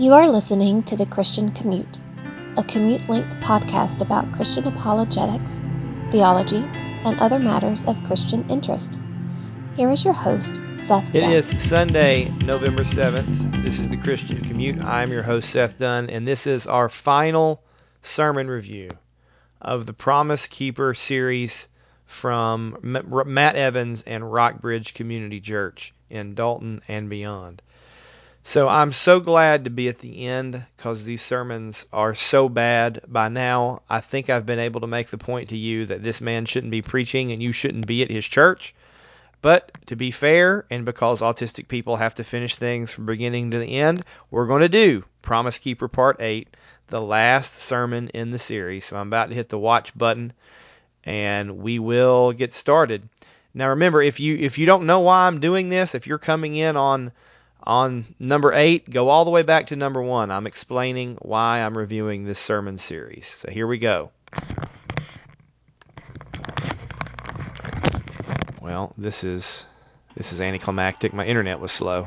You are listening to The Christian Commute, a commute-length podcast about Christian apologetics, theology, and other matters of Christian interest. Here is your host, Seth Dunn. It is Sunday, November 7th. This is The Christian Commute. I'm your host, Seth Dunn, and this is our final sermon review of the Promise Keeper series from Matt Evans and Rockbridge Community Church in Dalton and beyond. So I'm so glad to be at the end because these sermons are so bad. By now, I think I've been able to make the point to you that this man shouldn't be preaching and you shouldn't be at his church. But to be fair, and because autistic people have to finish things from beginning to the end, we're going to do Promise Keeper Part 8, the last sermon in the series. So I'm about to hit the watch button, and we will get started. Now remember, if you don't know why I'm doing this, if you're coming in on number 8, go all the way back to number 1. I'm explaining why I'm reviewing this sermon series. So here we go. Well, this is anticlimactic. My internet was slow.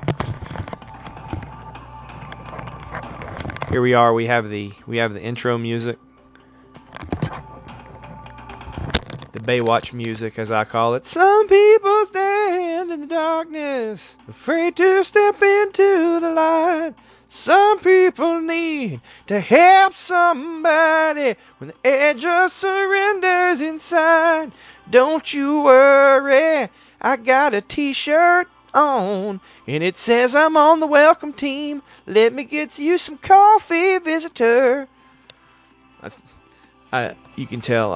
Here we are. We have the intro music. The Baywatch music, as I call it. Some people stand in the darkness, afraid to step into the light. Some people need to help somebody when the edge of surrender's inside. Don't you worry, I got a t-shirt on, and it says I'm on the welcome team. Let me get you some coffee, visitor. You can tell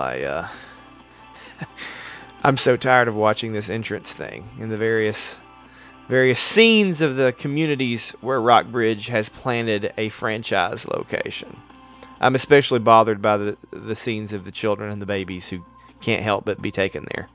I'm so tired of watching this entrance thing and the various scenes of the communities where Rockbridge has planted a franchise location. I'm especially bothered by the scenes of the children and the babies who can't help but be taken there.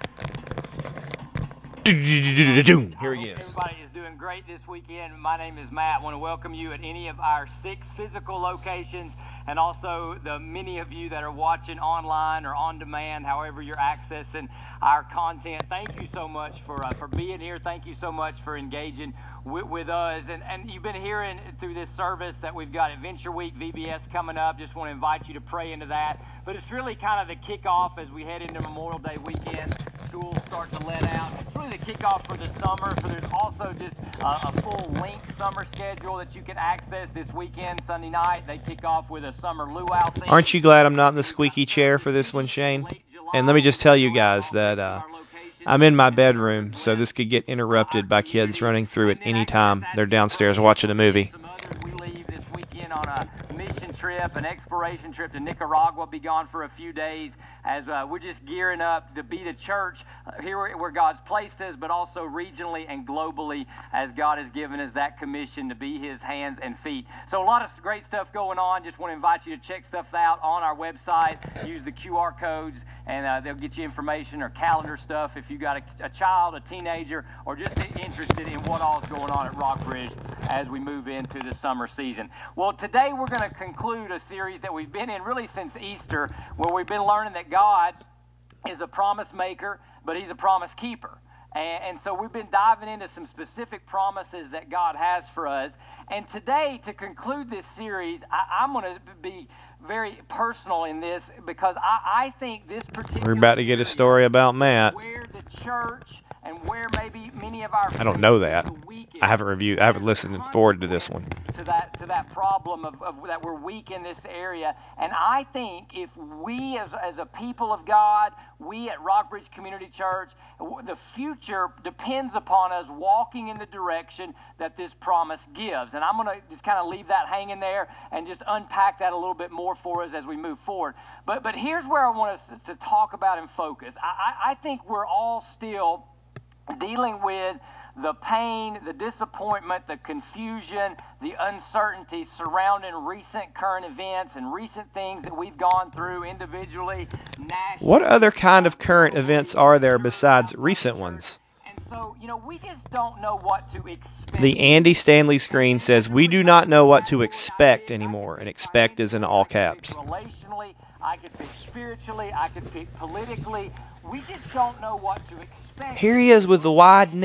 Here he is. Everybody is doing great this weekend. My name is Matt. I want to welcome you at any of our 6 physical locations, and also the many of you that are watching online or on demand, however you're accessing our content. Thank you so much for being here. Thank you so much for engaging with us. And you've been hearing through this service that we've got Adventure Week VBS coming up. Just want to invite you to pray into that. But it's really kind of the kickoff as we head into Memorial Day weekend. Schools start to let out. It's really the kickoff for the summer. So there's also just a full-length summer schedule that you can access this weekend. Sunday night, they kick off with a summer luau thing. Aren't you glad I'm not in the squeaky chair for this one, Shane? And let me just tell you guys that I'm in my bedroom, so this could get interrupted by kids running through at any time. They're downstairs watching a movie. We leave this weekend on a mission trip, an exploration trip to Nicaragua. Be gone for a few days as we're just gearing up to be the church here where God's placed us, but also regionally and globally as God has given us that commission to be His hands and feet. So a lot of great stuff going on. Just want to invite you to check stuff out on our website. Use the QR codes, and they'll get you information or calendar stuff if you got a child, a teenager, or just interested in what all is going on at Rockbridge as we move into the summer season. Well, today we're going to conclude a series that we've been in really since Easter, where we've been learning that God is a promise maker, but He's a promise keeper. And so we've been diving into some specific promises that God has for us. And today, to conclude this series, I'm going to be very personal in this because I think this particular... We're about to get a story about Matt. Where the church and where maybe many of our... I don't know that. I haven't listened forward to this one. To that problem of that we're weak in this area. And I think if we as a people of God, we at Rockbridge Community Church, the future depends upon us walking in the direction that this promise gives. And I'm going to just kind of leave that hanging there and just unpack that a little bit more for us as we move forward. But here's where I want us to talk about and focus. I think we're all still dealing with the pain, the disappointment, the confusion, the uncertainty surrounding recent current events and recent things that we've gone through individually, nationally. What other kind of current events are there besides recent ones? And so, we just don't know what to expect. The Andy Stanley screen says, "We do not know what to expect anymore," and expect is in all caps. Relationally, I could pick spiritually, I could pick politically. We just don't know what to expect. Here he is with the wide net.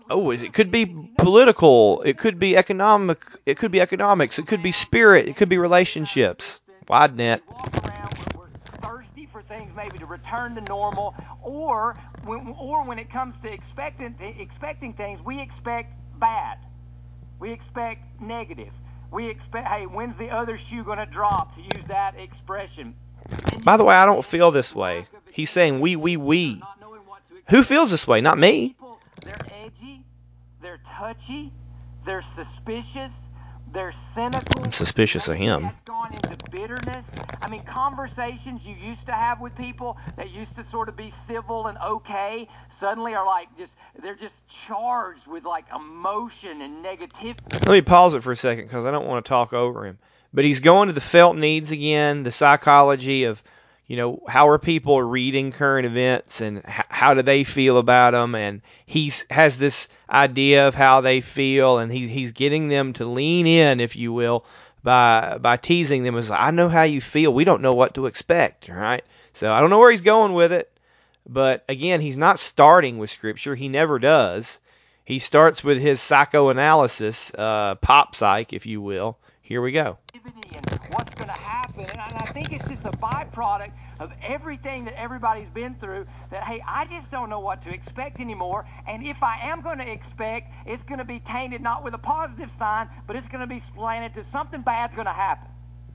Oh, it could be political. It could be economic. It could be economics. It could be spirit. It could be relationships. Wide net. Walk around, we're thirsty for things maybe to return to normal, or when it comes to expecting things, we expect bad. We expect negative. We expect, hey, when's the other shoe going to drop, to use that expression? By the way, I don't feel this way. He's saying we. Who feels this way? Not me. They're edgy, they're touchy, they're suspicious, they're cynical. I'm suspicious of him. That's gone into bitterness. I mean, conversations you used to have with people that used to sort of be civil and okay, suddenly are like they're just charged with like emotion and negativity. Let me pause it for a second because I don't want to talk over him. But he's going to the felt needs again, the psychology of, how are people reading current events and how do they feel about them? And he has this idea of how they feel, and he's getting them to lean in, if you will, by teasing them as, I know how you feel. We don't know what to expect, right? So I don't know where he's going with it. But again, he's not starting with Scripture. He never does. He starts with his psychoanalysis, pop psych, if you will. Here we go. And what's going to happen, and I think it's just a byproduct of everything that everybody's been through, that, hey, I just don't know what to expect anymore, and if I am going to expect, it's going to be tainted not with a positive sign, but it's going to be slanted to something bad's going to happen.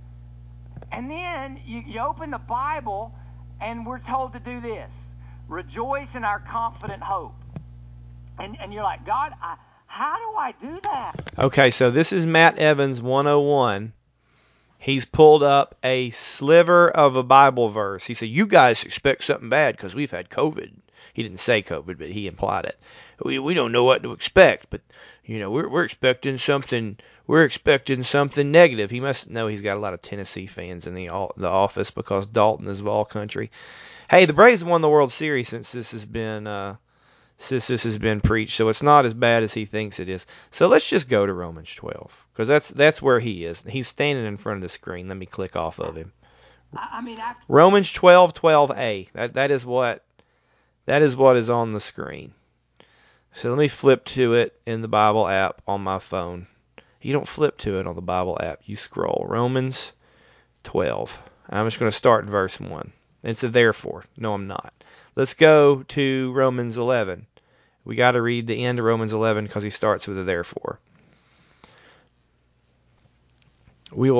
And then you open the Bible, and we're told to do this: rejoice in our confident hope. And you're like, God, how do I do that? Okay, so this is Matt Evans 101. He's pulled up a sliver of a Bible verse. He said, you guys expect something bad because we've had COVID. He didn't say COVID, but he implied it. We don't know what to expect, but we're expecting something. We're expecting something negative. He must know he's got a lot of Tennessee fans in the office because Dalton is Vol country. Hey, the Braves won the World Series since this has been preached, so it's not as bad as he thinks it is. So let's just go to Romans 12, because that's where he is. He's standing in front of the screen. Let me click off of him. Romans 12:12a. That is what is on the screen. So let me flip to it in the Bible app on my phone. You don't flip to it on the Bible app. You scroll. Romans 12. I'm just going to start in verse 1. It's a therefore. No, I'm not. Let's go to Romans 11. We got to read the end of Romans 11 because he starts with a therefore. We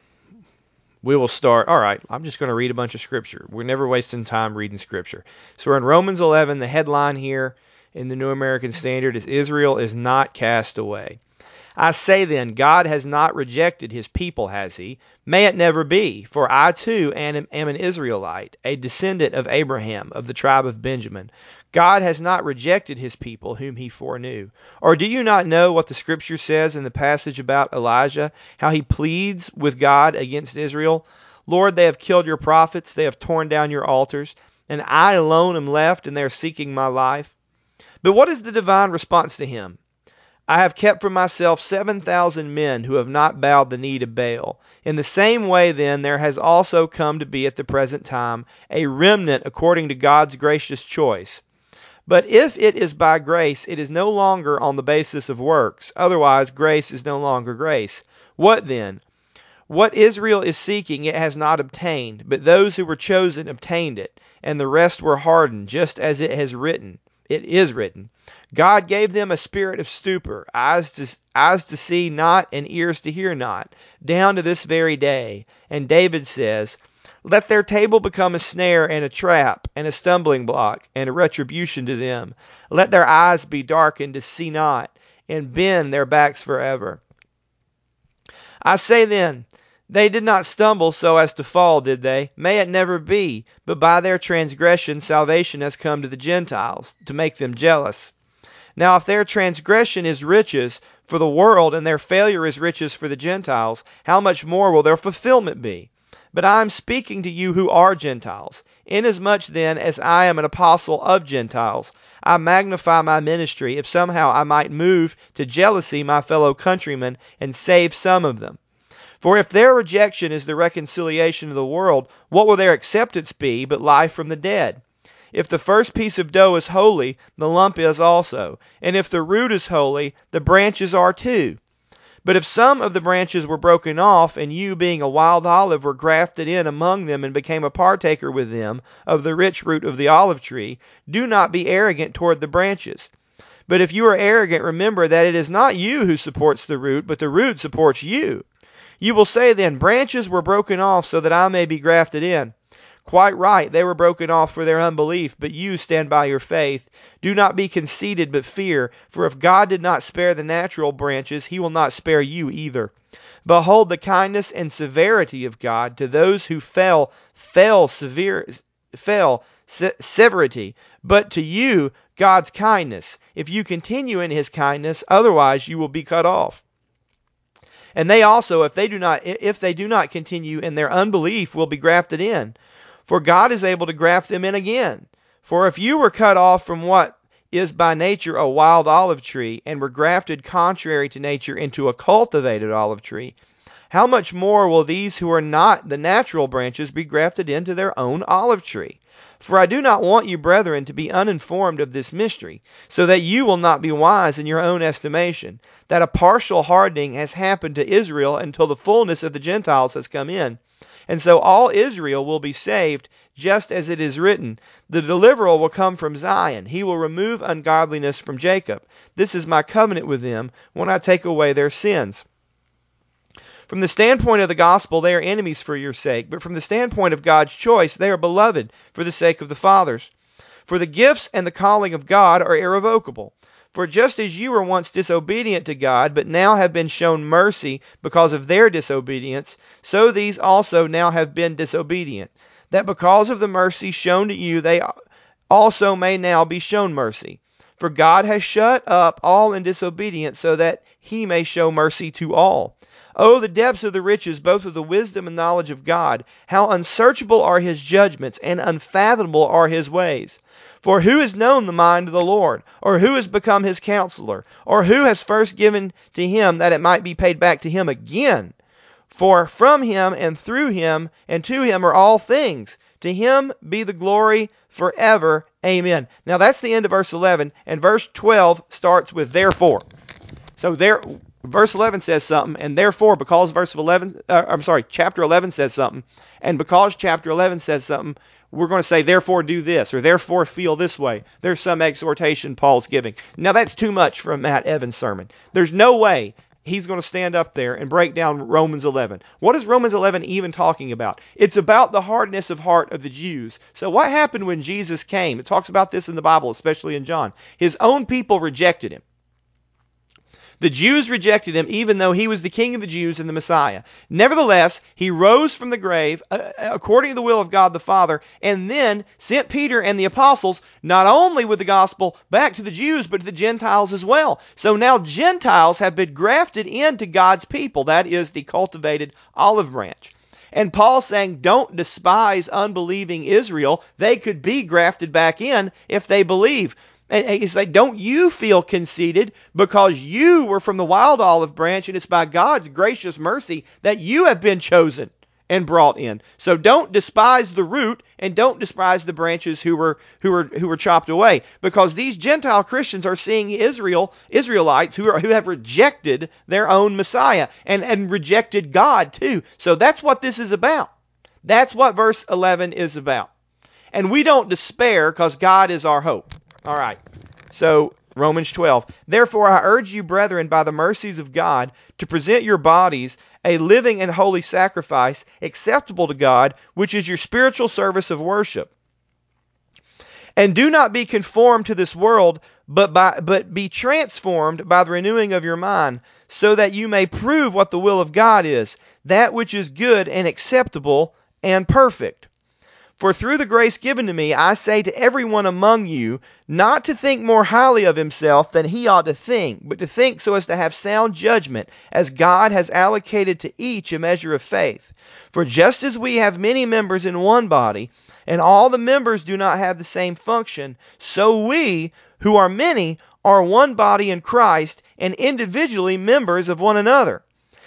will start. All right, I'm just going to read a bunch of Scripture. We're never wasting time reading Scripture. So we're in Romans 11. The headline here in the New American Standard is Israel is not cast away. I say then, God has not rejected his people, has he? May it never be, for I too am an Israelite, a descendant of Abraham, of the tribe of Benjamin. God has not rejected his people whom he foreknew. Or do you not know what the Scripture says in the passage about Elijah, how he pleads with God against Israel? Lord, they have killed your prophets, they have torn down your altars, and I alone am left, and they are seeking my life. But what is the divine response to him? I have kept for myself 7,000 men who have not bowed the knee to Baal. In the same way, then, there has also come to be at the present time a remnant according to God's gracious choice. But if it is by grace, it is no longer on the basis of works. Otherwise, grace is no longer grace. What then? What Israel is seeking it has not obtained, but those who were chosen obtained it, and the rest were hardened, just as it is written. God gave them a spirit of stupor, eyes to see not, and ears to hear not, down to this very day. And David says, let their table become a snare and a trap, and a stumbling block, and a retribution to them. Let their eyes be darkened to see not, and bend their backs forever. I say then, they did not stumble so as to fall, did they? May it never be. But by their transgression salvation has come to the Gentiles, to make them jealous. Now if their transgression is riches for the world, and their failure is riches for the Gentiles, how much more will their fulfillment be? But I am speaking to you who are Gentiles. Inasmuch then as I am an apostle of Gentiles, I magnify my ministry, if somehow I might move to jealousy my fellow countrymen, and save some of them. For if their rejection is the reconciliation of the world, what will their acceptance be but life from the dead? If the first piece of dough is holy, the lump is also. And if the root is holy, the branches are too. But if some of the branches were broken off, and you, being a wild olive, were grafted in among them and became a partaker with them of the rich root of the olive tree, do not be arrogant toward the branches. But if you are arrogant, remember that it is not you who supports the root, but the root supports you. You will say then, branches were broken off so that I may be grafted in. Quite right, they were broken off for their unbelief, but you stand by your faith. Do not be conceited, but fear, for if God did not spare the natural branches, he will not spare you either. Behold the kindness and severity of God to those who fell severity, but to you God's kindness, if you continue in his kindness, otherwise you will be cut off. And they also, if they do not continue in their unbelief, will be grafted in. For God is able to graft them in again. For if you were cut off from what is by nature a wild olive tree, and were grafted contrary to nature into a cultivated olive tree, how much more will these who are not the natural branches be grafted into their own olive tree? For I do not want you, brethren, to be uninformed of this mystery, so that you will not be wise in your own estimation, that a partial hardening has happened to Israel until the fullness of the Gentiles has come in. And so all Israel will be saved, just as it is written, the deliverer will come from Zion. He will remove ungodliness from Jacob. This is my covenant with them when I take away their sins. From the standpoint of the gospel, they are enemies for your sake, but from the standpoint of God's choice, they are beloved for the sake of the fathers. For the gifts and the calling of God are irrevocable. For just as you were once disobedient to God, but now have been shown mercy because of their disobedience, so these also now have been disobedient, that because of the mercy shown to you, they also may now be shown mercy. For God has shut up all in disobedience, so that he may show mercy to all. Oh, the depths of the riches, both of the wisdom and knowledge of God! How unsearchable are his judgments, and unfathomable are his ways! For who has known the mind of the Lord? Or who has become his counselor? Or who has first given to him that it might be paid back to him again? For from him and through him and to him are all things. To him be the glory forever. Amen. Now that's the end of verse 11, and verse 12 starts with therefore. So verse 11 says something, and therefore, because chapter 11 says something, and because chapter 11 says something, we're going to say, therefore do this, or therefore feel this way. There's some exhortation Paul's giving. Now that's too much for a Matt Evans sermon. There's no way he's going to stand up there and break down Romans 11. What is Romans 11 even talking about? It's about the hardness of heart of the Jews. So what happened when Jesus came? It talks about this in the Bible, especially in John. His own people rejected him. The Jews rejected him even though he was the King of the Jews and the Messiah. Nevertheless, he rose from the grave according to the will of God the Father, and then sent Peter and the apostles not only with the gospel back to the Jews, but to the Gentiles as well. So now Gentiles have been grafted into God's people. That is the cultivated olive branch. And Paul's saying, don't despise unbelieving Israel. They could be grafted back in if they believe. And he's like, don't you feel conceited because you were from the wild olive branch, and it's by God's gracious mercy that you have been chosen and brought in. So don't despise the root, and don't despise the branches who were chopped away, because these Gentile Christians are seeing Israelites who have rejected their own Messiah and rejected God too. So that's what this is about. That's what verse 11 is about. And we don't despair because God is our hope. All right, so Romans 12. Therefore, I urge you, brethren, by the mercies of God, to present your bodies a living and holy sacrifice, acceptable to God, which is your spiritual service of worship. And do not be conformed to this world, but be transformed by the renewing of your mind, so that you may prove what the will of God is, that which is good and acceptable and perfect. For through the grace given to me, I say to everyone among you, not to think more highly of himself than he ought to think, but to think so as to have sound judgment, as God has allocated to each a measure of faith. For just as we have many members in one body, and all the members do not have the same function, so we, who are many, are one body in Christ, and individually members of one another.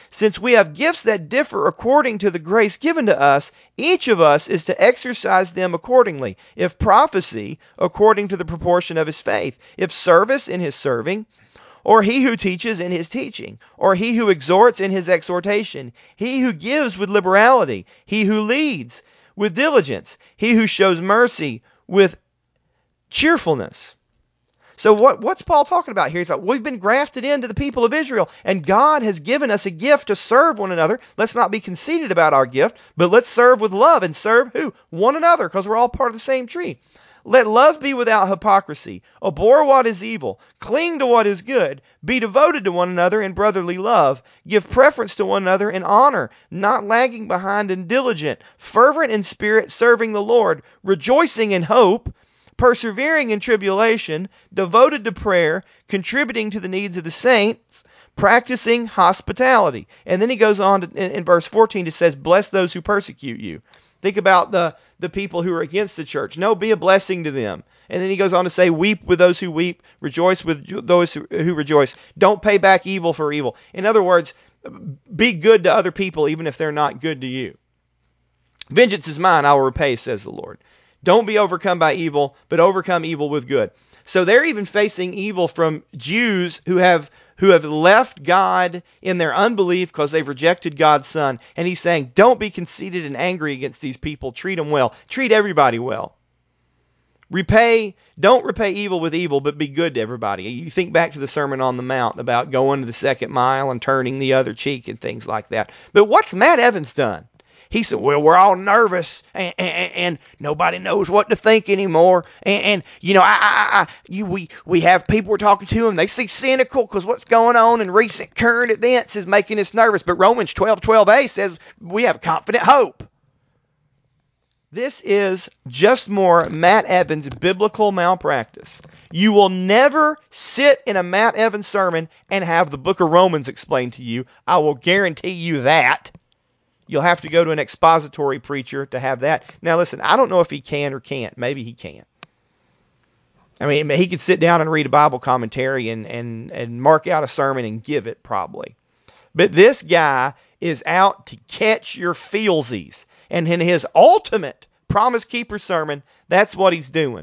Since we have gifts that differ according to the grace given to us, each of us is to exercise them accordingly. If prophecy, according to the proportion of his faith. If service, in his serving. Or he who teaches in his teaching. Or he who exhorts in his exhortation. He who gives with liberality. He who leads with diligence. He who shows mercy with cheerfulness. So what's Paul talking about here? He's like, we've been grafted into the people of Israel, and God has given us a gift to serve one another. Let's not be conceited about our gift, but let's serve with love. And serve who? One another, because we're all part of the same tree. Let love be without hypocrisy. Abhor what is evil. Cling to what is good. Be devoted to one another in brotherly love. Give preference to one another in honor, not lagging behind and diligent, fervent in spirit, serving the Lord, rejoicing in hope, persevering in tribulation, devoted to prayer, contributing to the needs of the saints, practicing hospitality. And then he goes on in verse 14, it says, bless those who persecute you. Think about the people who are against the church. No, be a blessing to them. And then he goes on to say, weep with those who weep, rejoice with those who rejoice. Don't pay back evil for evil. In other words, be good to other people even if they're not good to you. Vengeance is mine, I will repay, says the Lord. Don't be overcome by evil, but overcome evil with good. So they're even facing evil from Jews who have left God in their unbelief because they've rejected God's Son. And he's saying, don't be conceited and angry against these people. Treat them well. Treat everybody well. Don't repay evil with evil, but be good to everybody. You think back to the Sermon on the Mount about going to the second mile and turning the other cheek and things like that. But what's Matt Evans done? He said, well, we're all nervous and nobody knows what to think anymore. And you know, we have people we're talking to them. They see cynical because what's going on in recent current events is making us nervous. But Romans 12:12a says we have confident hope. This is just more Matt Evans biblical malpractice. You will never sit in a Matt Evans sermon and have the book of Romans explained to you. I will guarantee you that. You'll have to go to an expository preacher to have that. Now, listen, I don't know if he can or can't. Maybe he can. I mean, he could sit down and read a Bible commentary and mark out a sermon and give it, probably. But this guy is out to catch your feelsies. And in his ultimate Promise Keeper sermon, that's what he's doing.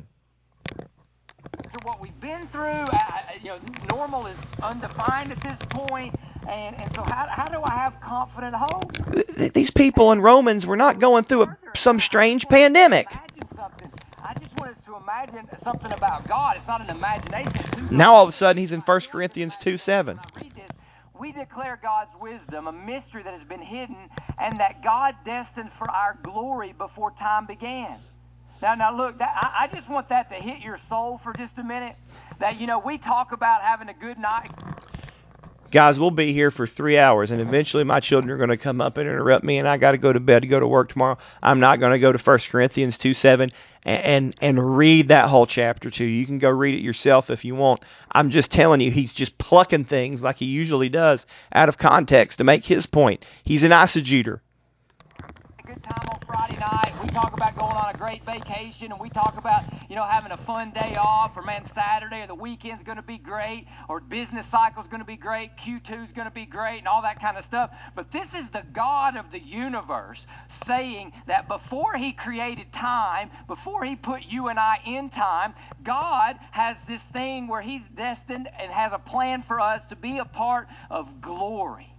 To what we've been through, normal is undefined at this point. And so how do I have confident hope? These people in Romans were not going through some strange pandemic. I just want us to imagine something about God. It's not an imagination. Now all of a sudden he's in 1 Corinthians 2:7. We declare God's wisdom, a mystery that has been hidden, and that God destined for our glory before time began. Now look, I just want that to hit your soul for just a minute. That, we talk about having a good night. Guys, we'll be here for 3 hours, and eventually my children are going to come up and interrupt me, and I got to go to bed to go to work tomorrow. I'm not going to go to 1 Corinthians 2:7 and read that whole chapter to you. You can go read it yourself if you want. I'm just telling you, he's just plucking things like he usually does out of context to make his point. He's an eisegeter. Good time on Friday night. We talk about going on a great vacation, and we talk about, having a fun day off, or Saturday or the weekend's going to be great, or business cycle's going to be great, Q2's going to be great, and all that kind of stuff. But this is the God of the universe saying that before he created time, before he put you and I in time, God has this thing where he's destined and has a plan for us to be a part of glory.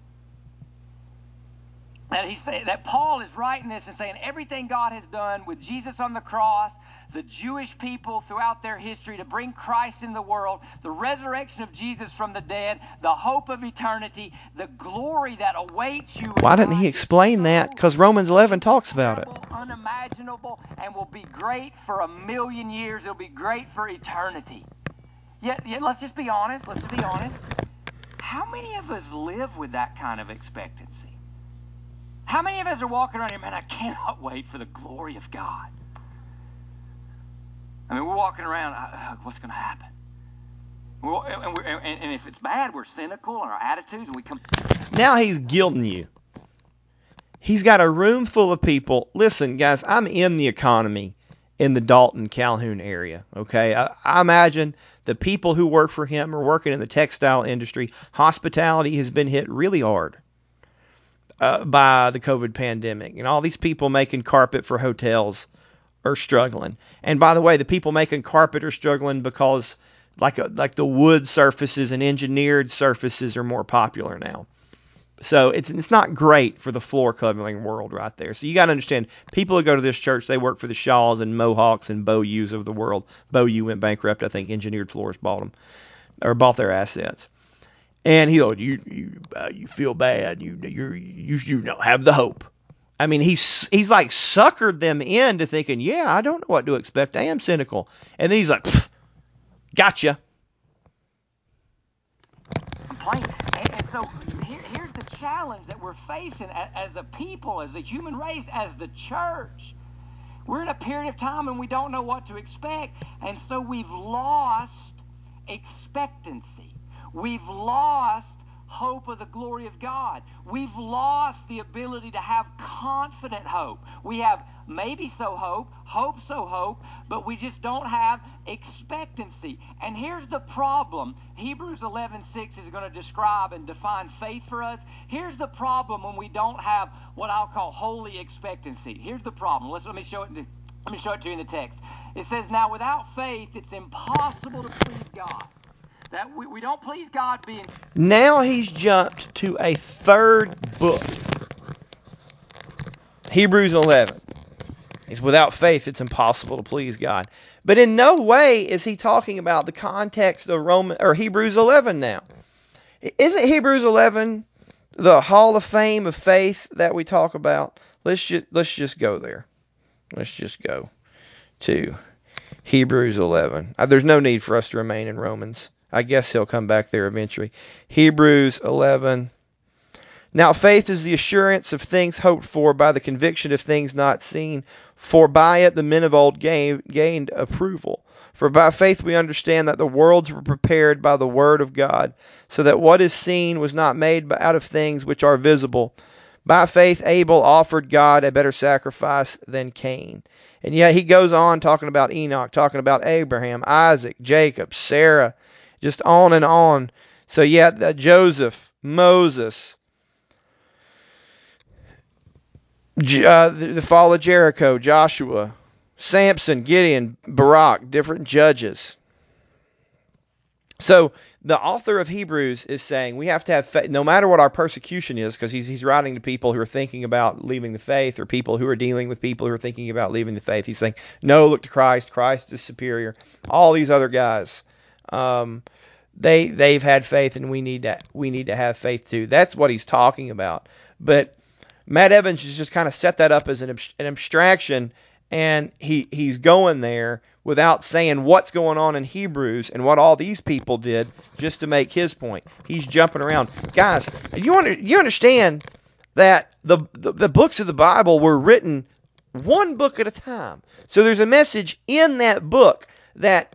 That Paul is writing this and saying everything God has done with Jesus on the cross, the Jewish people throughout their history to bring Christ in the world, the resurrection of Jesus from the dead, the hope of eternity, the glory that awaits you. Why didn't he explain that? Because Romans 11 talks about it. Unimaginable, and will be great for 1,000,000 years. It'll be great for eternity. Yet let's just be honest. Let's be honest. How many of us live with that kind of expectancy? How many of us are walking around here, man, I cannot wait for the glory of God? I mean, we're walking around, what's going to happen? And if it's bad, we're cynical in our attitudes, and we come. Now he's guilting you. He's got a room full of people. Listen, guys, I'm in the economy in the Dalton, Calhoun area, okay? I imagine the people who work for him are working in the textile industry. Hospitality has been hit really hard. by the COVID pandemic. And all these people making carpet for hotels are struggling. And by the way, the people making carpet are struggling because like the wood surfaces and engineered surfaces are more popular now. So it's not great for the floor covering world right there. So you got to understand, people who go to this church, they work for the Shaws and Mohawks and Boyus of the world. Boyu went bankrupt. I think Engineered Floors bought them, or bought their assets. And he goes, you feel bad. You don't have the hope. I mean, he's like suckered them into thinking, yeah, I don't know what to expect. I am cynical. And then he's like, gotcha. Complain. And so here's the challenge that we're facing as a people, as a human race, as the church. We're in a period of time and we don't know what to expect. And so we've lost expectancy. We've lost hope of the glory of God. We've lost the ability to have confident hope. We have maybe so hope, but we just don't have expectancy. And here's the problem. Hebrews 11:6 is going to describe and define faith for us. Here's the problem when we don't have what I'll call holy expectancy. Here's the problem. Let me show it to you in the text. It says, now without faith, it's impossible to please God. That we don't please God being... Now he's jumped to a third book. Hebrews 11. It's without faith, it's impossible to please God. But in no way is he talking about the context of Hebrews 11 now. Isn't Hebrews 11 the Hall of Fame of faith that we talk about? Let's just go there. Let's just go to Hebrews 11. There's no need for us to remain in Romans. I guess he'll come back there eventually. Hebrews 11. Now faith is the assurance of things hoped for, by the conviction of things not seen. For by it the men of old gained approval. For by faith we understand that the worlds were prepared by the word of God, so that what is seen was not made out of things which are visible. By faith Abel offered God a better sacrifice than Cain. And yet he goes on talking about Enoch, talking about Abraham, Isaac, Jacob, Sarah, just on and on. So yet Joseph, Moses, the fall of Jericho, Joshua, Samson, Gideon, Barak, different judges. So the author of Hebrews is saying we have to have faith, no matter what our persecution is, because he's writing to people who are thinking about leaving the faith, or people who are dealing with people who are thinking about leaving the faith. He's saying, no, look to Christ. Christ is superior. All these other guys, they've had faith, and we need to have faith too. That's what he's talking about. But Matt Evans has just kind of set that up as an abstraction, and he's going there without saying what's going on in Hebrews and what all these people did just to make his point. He's jumping around. Guys, you understand that the books of the Bible were written one book at a time. So there's a message in that book that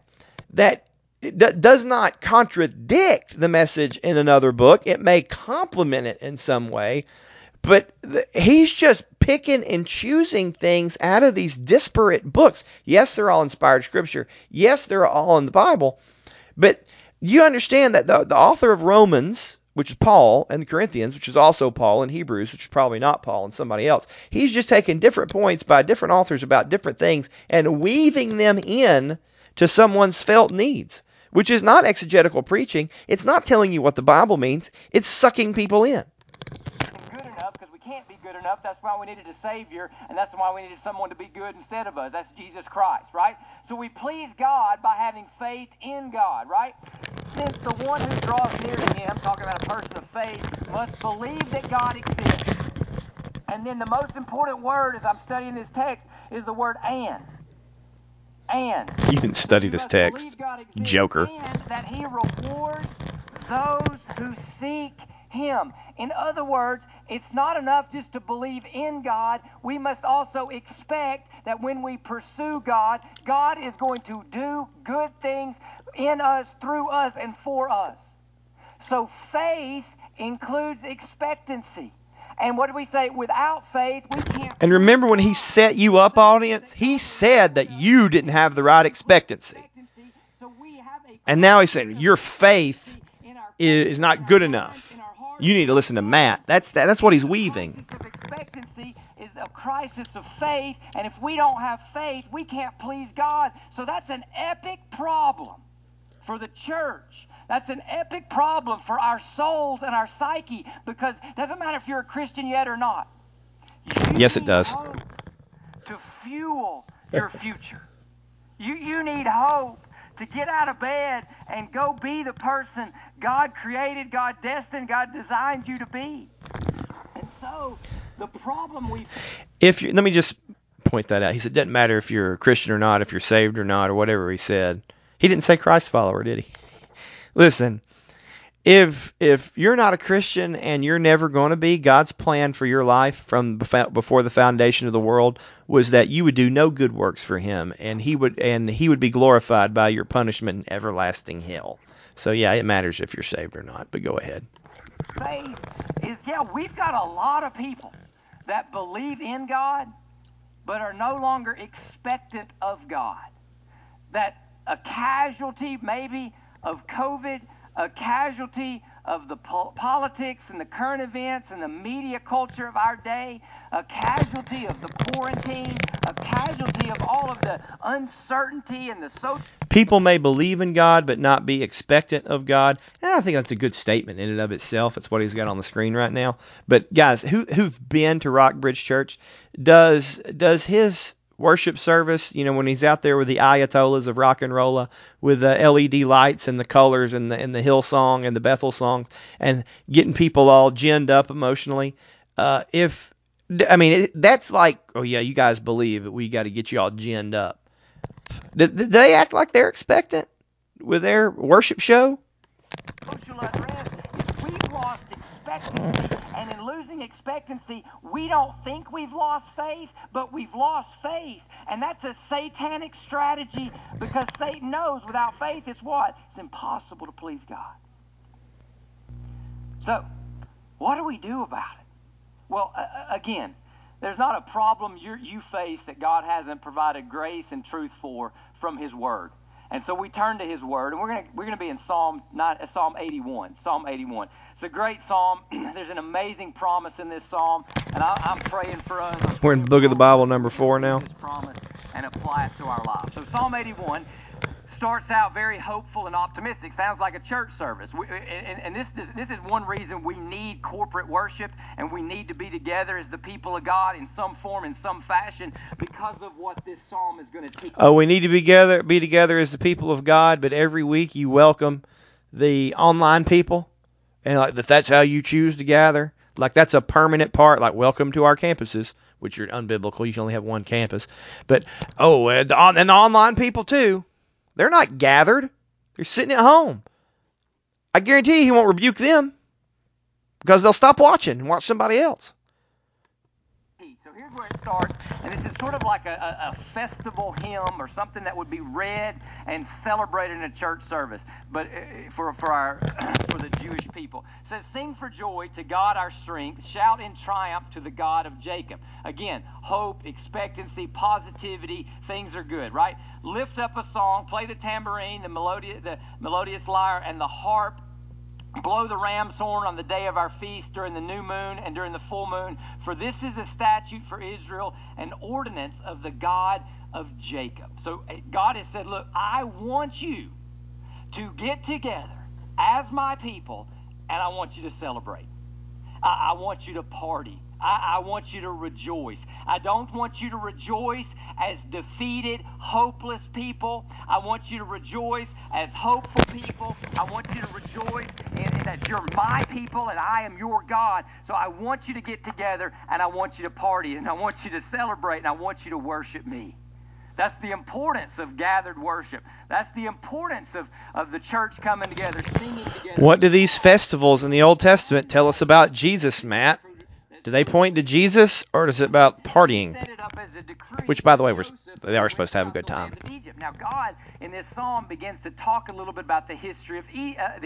does not contradict the message in another book. It may complement it in some way, but he's just picking and choosing things out of these disparate books. Yes, they're all inspired scripture. Yes, they're all in the Bible. But you understand that the author of Romans, which is Paul, and the Corinthians, which is also Paul, and Hebrews, which is probably not Paul and somebody else, he's just taking different points by different authors about different things and weaving them in to someone's felt needs, which is not exegetical preaching. It's not telling you what the Bible means. It's sucking people in. Can't be good enough. That's why we needed a Savior, and that's why we needed someone to be good instead of us. That's Jesus Christ, right? So we please God by having faith in God, right? Since the one who draws near to Him, talking about a person of faith, must believe that God exists. And then the most important word as I'm studying this text is the word and. And. You didn't study this text, joker. And that He rewards those who seek Him. In other words, it's not enough just to believe in God. We must also expect that when we pursue God, God is going to do good things in us, through us, and for us. So faith includes expectancy. And what do we say? Without faith, we can't... And remember when he set you up, audience, he said that you didn't have the right expectancy. And now he's saying your faith is not good enough. You need to listen to Matt. That's what he's weaving. The crisis of expectancy is a crisis of faith, and if we don't have faith, we can't please God. So that's an epic problem for the church. That's an epic problem for our souls and our psyche, because it doesn't matter if you're a Christian yet or not. Yes, it does. Hope to fuel your future. You need hope to get out of bed and go be the person God created, God destined, God designed you to be. And so the problem let me just point that out. He said it doesn't matter if you're a Christian or not, if you're saved or not, or whatever he said. He didn't say Christ follower, did he? Listen, if you're not a Christian and you're never going to be, God's plan for your life from before the foundation of the world was that you would do no good works for Him, and He would be glorified by your punishment in everlasting hell. So yeah, it matters if you're saved or not. But go ahead. Faith is, we've got a lot of people that believe in God, but are no longer expectant of God. That a casualty maybe of COVID, a casualty of the politics and the current events and the media culture of our day, a casualty of the quarantine, a casualty of all of the uncertainty and the social... People may believe in God but not be expectant of God. And I think that's a good statement in and of itself. It's what he's got on the screen right now. But guys, who've been to Rockbridge Church, does his worship service, when he's out there with the Ayatollahs of rock and roll, with the LED lights and the colors and the Hillsong and the Bethel songs, and getting people all ginned up emotionally, that's like, oh yeah, you guys believe that we got to get you all ginned up. Do they act like they're expectant with their worship show? Social unrest. We've lost expectancy, and in losing expectancy, we don't think we've lost faith, but we've lost faith, and that's a satanic strategy, because Satan knows without faith it's what? It's impossible to please God. So, what do we do about it? Well, again, there's not a problem you face that God hasn't provided grace and truth for from His Word. And so we turn to His Word, and we're gonna be in Psalm 81. Psalm 81. It's a great psalm. There's an amazing promise in this psalm, and I'm praying for us. We're in Book of the Bible number 4 now. This promise and apply it to our lives. So Psalm 81 starts out very hopeful and optimistic. Sounds like a church service. And this is one reason we need corporate worship, and we need to be together as the people of God in some form, in some fashion, because of what this psalm is going to teach. Oh, we need to be together as the people of God, but every week you welcome the online people, and like that's how you choose to gather. Like that's a permanent part. Like welcome to our campuses, which are unbiblical. You can only have one campus. But and the online people too. They're not gathered. They're sitting at home. I guarantee you He won't rebuke them, because they'll stop watching and watch somebody else. So here's where it starts, and this is sort of like a festival hymn or something that would be read and celebrated in a church service, but for the Jewish people. It says, "Sing for joy to God our strength, shout in triumph to the God of Jacob." Again, hope, expectancy, positivity, things are good, right? Lift up a song, play the tambourine, the melodious lyre, and the harp. Blow the ram's horn on the day of our feast, during the new moon and during the full moon. For this is a statute for Israel, an ordinance of the God of Jacob. So God has said, look, I want you to get together as my people, and I want you to celebrate. I want you to party. I want you to rejoice. I don't want you to rejoice as defeated, hopeless people. I want you to rejoice as hopeful people. I want you to rejoice in that you're my people and I am your God. So I want you to get together, and I want you to party, and I want you to celebrate, and I want you to worship me. That's the importance of gathered worship. That's the importance of the church coming together, singing together. What do these festivals in the Old Testament tell us about Jesus, Matt? Do they point to Jesus, or is it about partying? Set it up as a decree. Which, by the way, Joseph they are went supposed to have a good across the time. land of Egypt. Now, God in this psalm begins to talk a little bit about the history of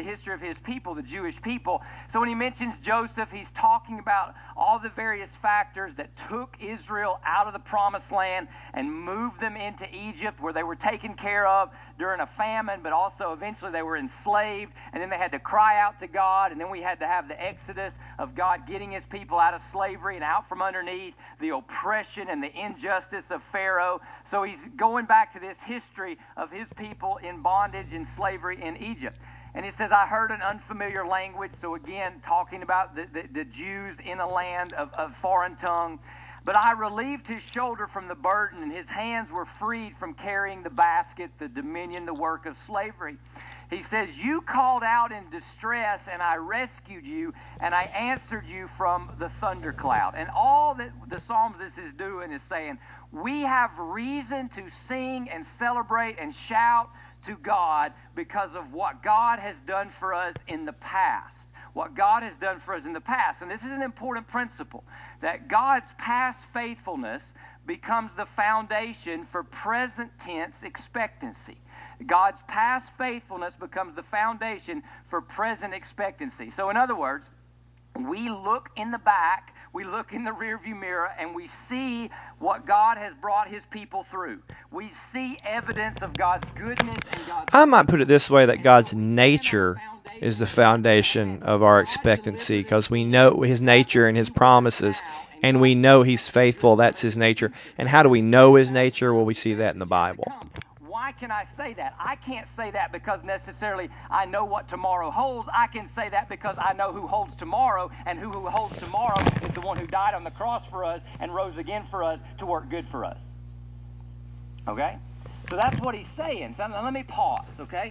His people, the Jewish people. So when he mentions Joseph, he's talking about all the various factors that took Israel out of the promised land and moved them into Egypt, where they were taken care of during a famine, but also eventually they were enslaved, and then they had to cry out to God, and then we had to have the exodus of God getting his people out of slavery and out from underneath the oppression and the injustice of Pharaoh. So he's going back to this history of his people in bondage and slavery in Egypt. And he says, I heard an unfamiliar language. So again, talking about the Jews in a land of foreign tongue. But I relieved his shoulder from the burden, and his hands were freed from carrying the basket, the dominion, the work of slavery. He says, you called out in distress, and I rescued you, and I answered you from the thundercloud. And all that the psalmist is doing is saying, we have reason to sing and celebrate and shout to God because of what God has done for us in the past. What God has done for us in the past. And this is an important principle, that God's past faithfulness becomes the foundation for present tense expectancy. God's past faithfulness becomes the foundation for present expectancy. So in other words, we look in the back, we look in the rearview mirror, and we see what God has brought his people through. We see evidence of God's goodness and God's... I might put it this way, that God's nature is the foundation of our expectancy, because we know his nature and his promises, and we know he's faithful. That's his nature. And how do we know his nature? Well, we see that in the Bible. Why can I say that? I can't say that because necessarily I know what tomorrow holds. I can say that because I know who holds tomorrow, and who holds tomorrow is the one who died on the cross for us and rose again for us to work good for us. Okay? So that's what he's saying. So let me pause, okay?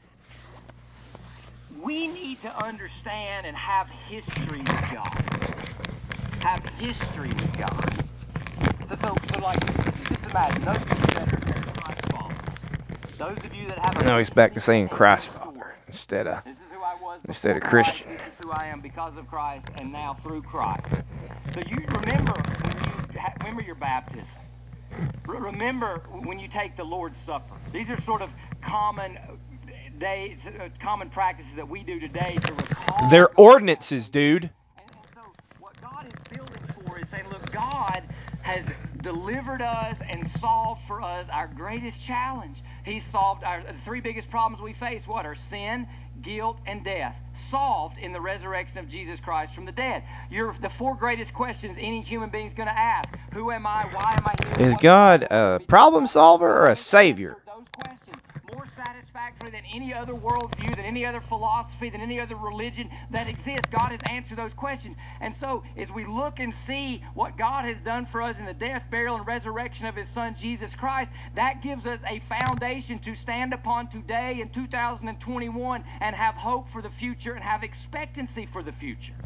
We need to understand and have history with God. Have history with God. So like, just imagine those of you that are Christ followers. Those of you that have a... No, he's back to saying Christ Father instead of Christian. This is who I am because of Christ, and now through Christ. So you remember your baptism. Remember when you take the Lord's Supper. These are sort of common practices that we do today to recall. They're ordinances, dude. And so what God is building for is saying, look, God has delivered us and solved for us our greatest challenge. He solved the three biggest problems we face. What are sin, guilt, and death? Solved in the resurrection of Jesus Christ from the dead. The four greatest questions any human being is going to ask. Who am I? Why am I here? Is God a problem solver or a savior? Those questions more satisfactory than any other worldview, than any other philosophy, than any other religion that exists. God has answered those questions. And so as we look and see what God has done for us in the death, burial, and resurrection of his son Jesus Christ, that gives us a foundation to stand upon today in 2021 and have hope for the future and have expectancy for the future.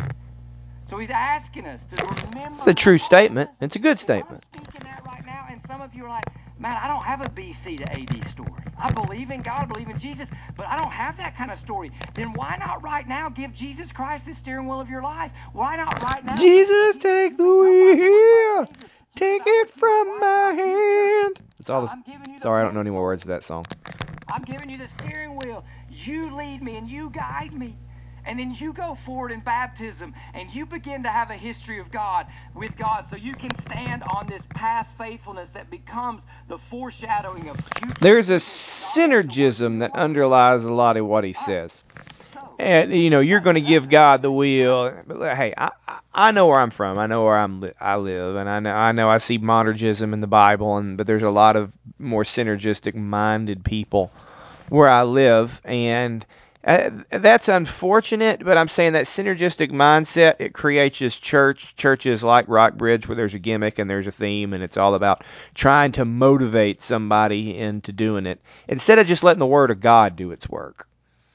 So he's asking us to remember. It's a true statement. It's a good statement. I'm speaking that right now, and some of you are like, man, I don't have a BC to AD story. I believe in God, I believe in Jesus, but I don't have that kind of story. Then why not right now give Jesus Christ the steering wheel of your life? Why not right now? Jesus, take the wheel. Take it from my hand. That's all. Sorry, I don't know any more words to that song. I'm giving you the steering wheel. You lead me and you guide me. And then you go forward in baptism and you begin to have a history of God with God, so you can stand on this past faithfulness that becomes the foreshadowing of future. There's a synergism that underlies a lot of what he says. And, you're going to give God the wheel. But, hey, I know where I'm from. I know where I live. And I know I see monergism in the Bible, but there's a lot of more synergistic-minded people where I live. And that's unfortunate, but I'm saying that synergistic mindset, it creates this churches like Rockbridge, where there's a gimmick and there's a theme, and it's all about trying to motivate somebody into doing it instead of just letting the Word of God do its work.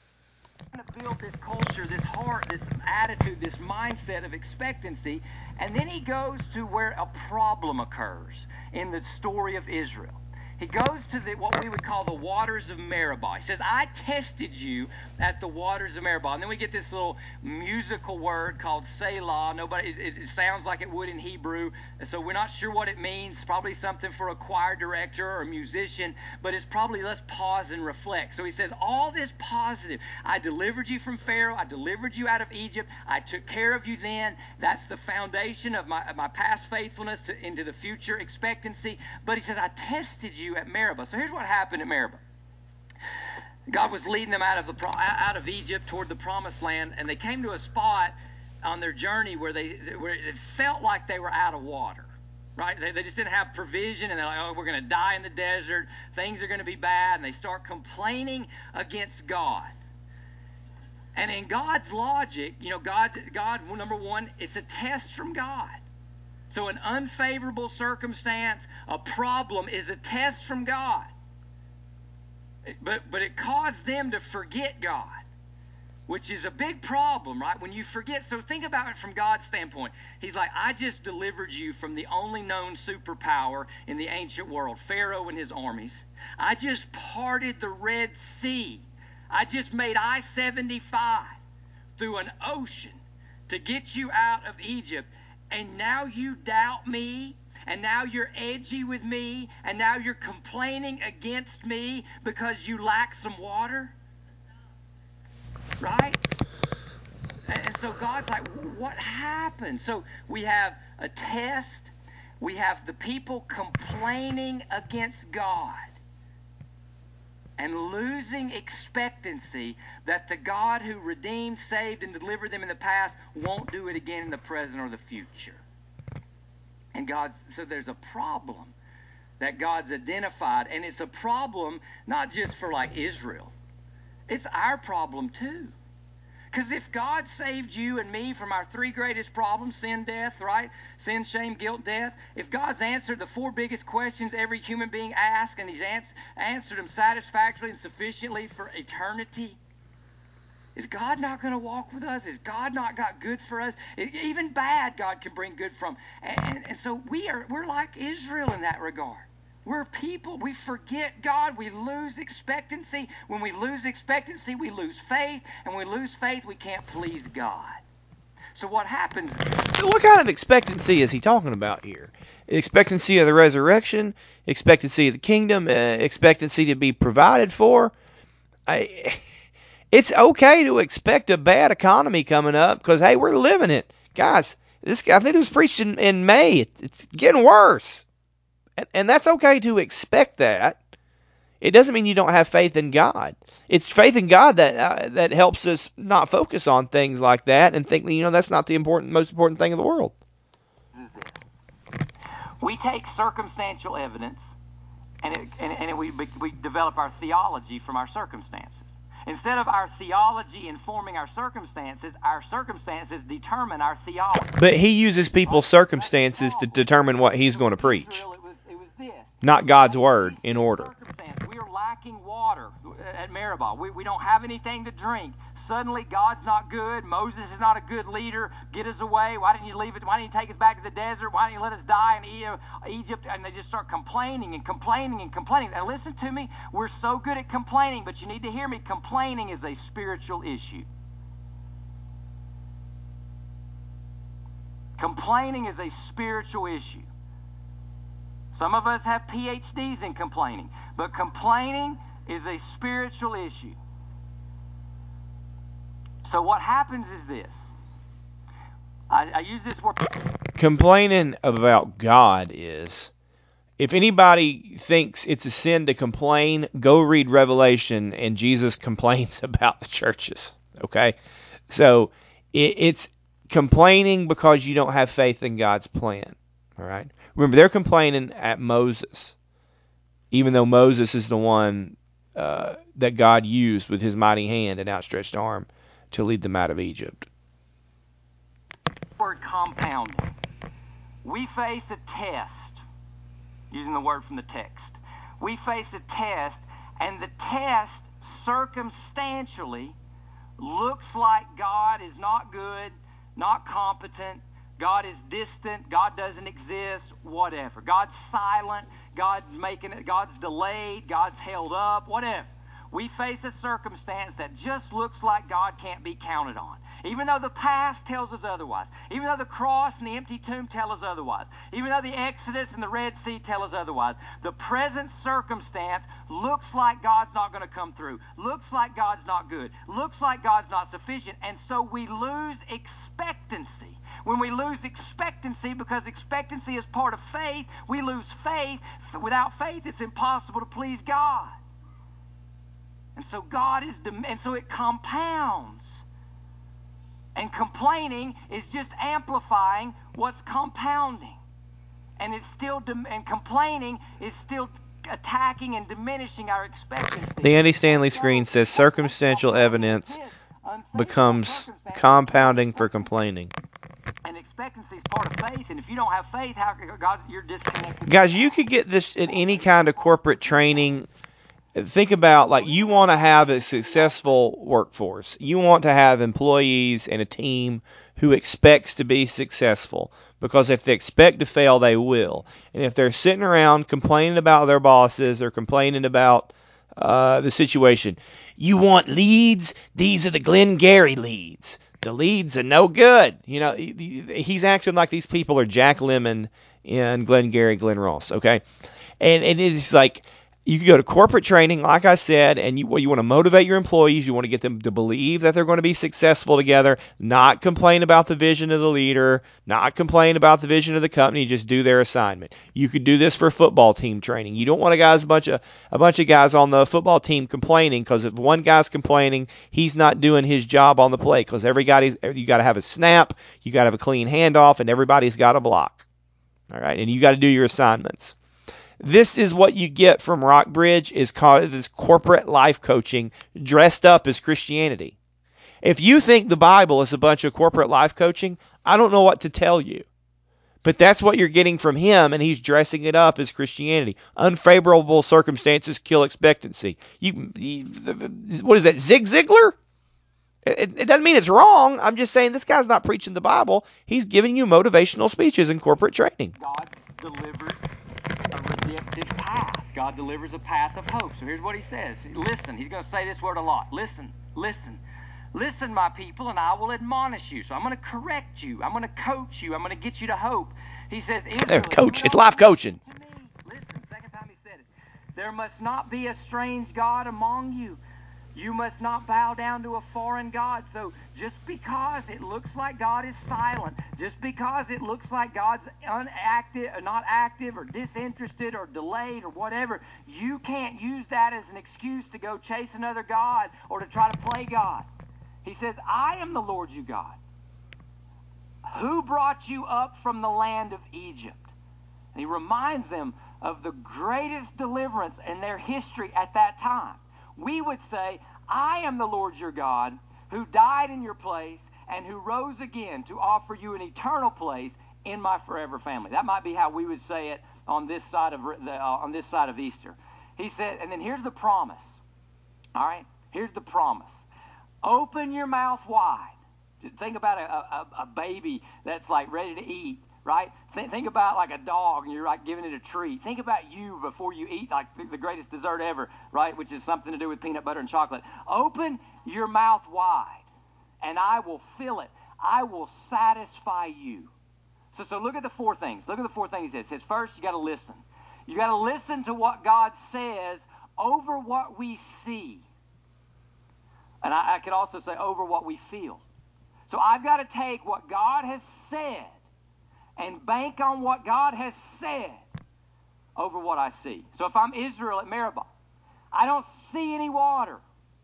To build this culture, this heart, this attitude, this mindset of expectancy, and then he goes to where a problem occurs in the story of Israel. He goes to what we would call the waters of Meribah. He says, I tested you at the waters of Meribah. And then we get this little musical word called Selah. It sounds like it would in Hebrew. And so we're not sure what it means. Probably something for a choir director or a musician. But it's probably, let's pause and reflect. So he says, all this positive. I delivered you from Pharaoh. I delivered you out of Egypt. I took care of you then. That's the foundation of my past faithfulness into the future expectancy. But he says, I tested you at Meribah. So here's what happened at Meribah. God was leading them out of Egypt toward the promised land, and they came to a spot on their journey where it felt like they were out of water. Right? They just didn't have provision, and they're like, oh, we're going to die in the desert. Things are going to be bad, and they start complaining against God. And in God's logic, God, number one, it's a test from God. So an unfavorable circumstance, a problem, is a test from God. But it caused them to forget God, which is a big problem, right? When you forget. So think about it from God's standpoint. He's like, I just delivered you from the only known superpower in the ancient world, Pharaoh and his armies. I just parted the Red Sea. I just made I-75 through an ocean to get you out of Egypt. And now you doubt me, and now you're edgy with me, and now you're complaining against me because you lack some water? Right? And so God's like, what happened? So we have a test. We have the people complaining against God and losing expectancy that the God who redeemed, saved, and delivered them in the past won't do it again in the present or the future. And so there's a problem that God's identified, and it's a problem not just for like Israel. It's our problem too. Because if God saved you and me from our three greatest problems, sin, death, right? Sin, shame, guilt, death. If God's answered the four biggest questions every human being asks, and he's answered them satisfactorily and sufficiently for eternity, is God not going to walk with us? Is God not got good for us? Even bad, God can bring good from. And so we're like Israel in that regard. We're people. We forget God. We lose expectancy. When we lose expectancy, we lose faith. And when we lose faith, we can't please God. So what happens? So what kind of expectancy is he talking about here? Expectancy of the resurrection? Expectancy of the kingdom? Expectancy to be provided for? It's okay to expect a bad economy coming up because, hey, we're living it. Guys, I think it was preached in May. It's getting worse. And that's okay to expect that. It doesn't mean you don't have faith in God. It's faith in God that helps us not focus on things like that and think that, that's not the most important thing in the world. We take circumstantial evidence and we develop our theology from our circumstances. Instead of our theology informing our circumstances determine our theology. But he uses people's circumstances to determine what he's going to preach. It was this. Not God's word in order. We are lacking water at Meribah. We don't have anything to drink. Suddenly, God's not good. Moses is not a good leader. Get us away. Why didn't you leave it? Why didn't you take us back to the desert? Why didn't you let us die in Egypt? And they just start complaining and complaining and complaining. Now, listen to me. We're so good at complaining, but you need to hear me. Complaining is a spiritual issue. Complaining is a spiritual issue. Some of us have PhDs in complaining, but complaining is a spiritual issue. So what happens is this. I use this word. Complaining about God is, if anybody thinks it's a sin to complain, go read Revelation, and Jesus complains about the churches. Okay? So it's complaining because you don't have faith in God's plan. All right? Remember, they're complaining at Moses, even though Moses is the one that God used with his mighty hand and outstretched arm to lead them out of Egypt. Word compounding. We face a test, using the word from the text. We face a test, and the test circumstantially looks like God is not good, not competent, God is distant, God doesn't exist, whatever. God's silent, God's delayed, God's held up, whatever. We face a circumstance that just looks like God can't be counted on. Even though the past tells us otherwise. Even though the cross and the empty tomb tell us otherwise. Even though the Exodus and the Red Sea tell us otherwise. The present circumstance looks like God's not going to come through. Looks like God's not good. Looks like God's not sufficient. And so we lose expectancy. When we lose expectancy, because expectancy is part of faith, we lose faith. Without faith, it's impossible to please God. And so and so it compounds. And complaining is just amplifying what's compounding. And complaining is still attacking and diminishing our expectancy. The Andy Stanley screen says circumstantial evidence becomes compounding for complaining. And expectancy is part of faith, and if you don't have faith, you're disconnected. Guys, you could get this at any kind of corporate training. Think about, like, you want to have a successful workforce. You want to have employees and a team who expects to be successful, because if they expect to fail, they will. And if they're sitting around complaining about their bosses or complaining about the situation, you want leads. These are the Glengarry leads. The leads are no good. You know, he's acting like these people are Jack Lemmon and Glengarry Glen Ross, okay? And it is like, you can go to corporate training, like I said, and you want to motivate your employees. You want to get them to believe that they're going to be successful together, not complain about the vision of the leader, not complain about the vision of the company, just do their assignment. You could do this for football team training. You don't want a bunch of guys on the football team complaining, because if one guy's complaining, he's not doing his job on the play, because you got to have a snap, you got to have a clean handoff, and everybody's got to block. All right, and you got to do your assignments. This is what you get from Rockbridge, is called this corporate life coaching dressed up as Christianity. If you think the Bible is a bunch of corporate life coaching, I don't know what to tell you. But that's what you're getting from him, and he's dressing it up as Christianity. Unfavorable circumstances kill expectancy. What is that, Zig Ziglar? It doesn't mean it's wrong. I'm just saying this guy's not preaching the Bible. He's giving you motivational speeches in corporate training. God delivers a redemptive path. God delivers a path of hope. So here's what he says. Listen. He's going to say this word a lot. Listen. Listen, my people, and I will admonish you. So I'm going to correct you. I'm going to coach you. I'm going to get you to hope. He says, Israel, coach. It's life coaching. Listen, second time he said it. There must not be a strange God among you. You must not bow down to a foreign God. So just because it looks like God is silent, just because it looks like God's not active or disinterested or delayed or whatever, you can't use that as an excuse to go chase another God or to try to play God. He says, I am the Lord your God, who brought you up from the land of Egypt. And he reminds them of the greatest deliverance in their history at that time. We would say, I am the Lord your God, who died in your place and who rose again to offer you an eternal place in my forever family. That might be how we would say it on this side of Easter. He said, and then here's the promise. All right, here's the promise. Open your mouth wide. Think about a baby that's like ready to eat. Right? Think about like a dog and you're like giving it a treat. Think about you before you eat like the greatest dessert ever, right? Which is something to do with peanut butter and chocolate. Open your mouth wide and I will fill it. I will satisfy you. So look at the four things. Look at the four things he says. He says, first, you got to listen. You got to listen to what God says over what we see. And I could also say over what we feel. So I've got to take what God has said and bank on what God has said over what I see. So if I'm Israel at Meribah, I don't see any water.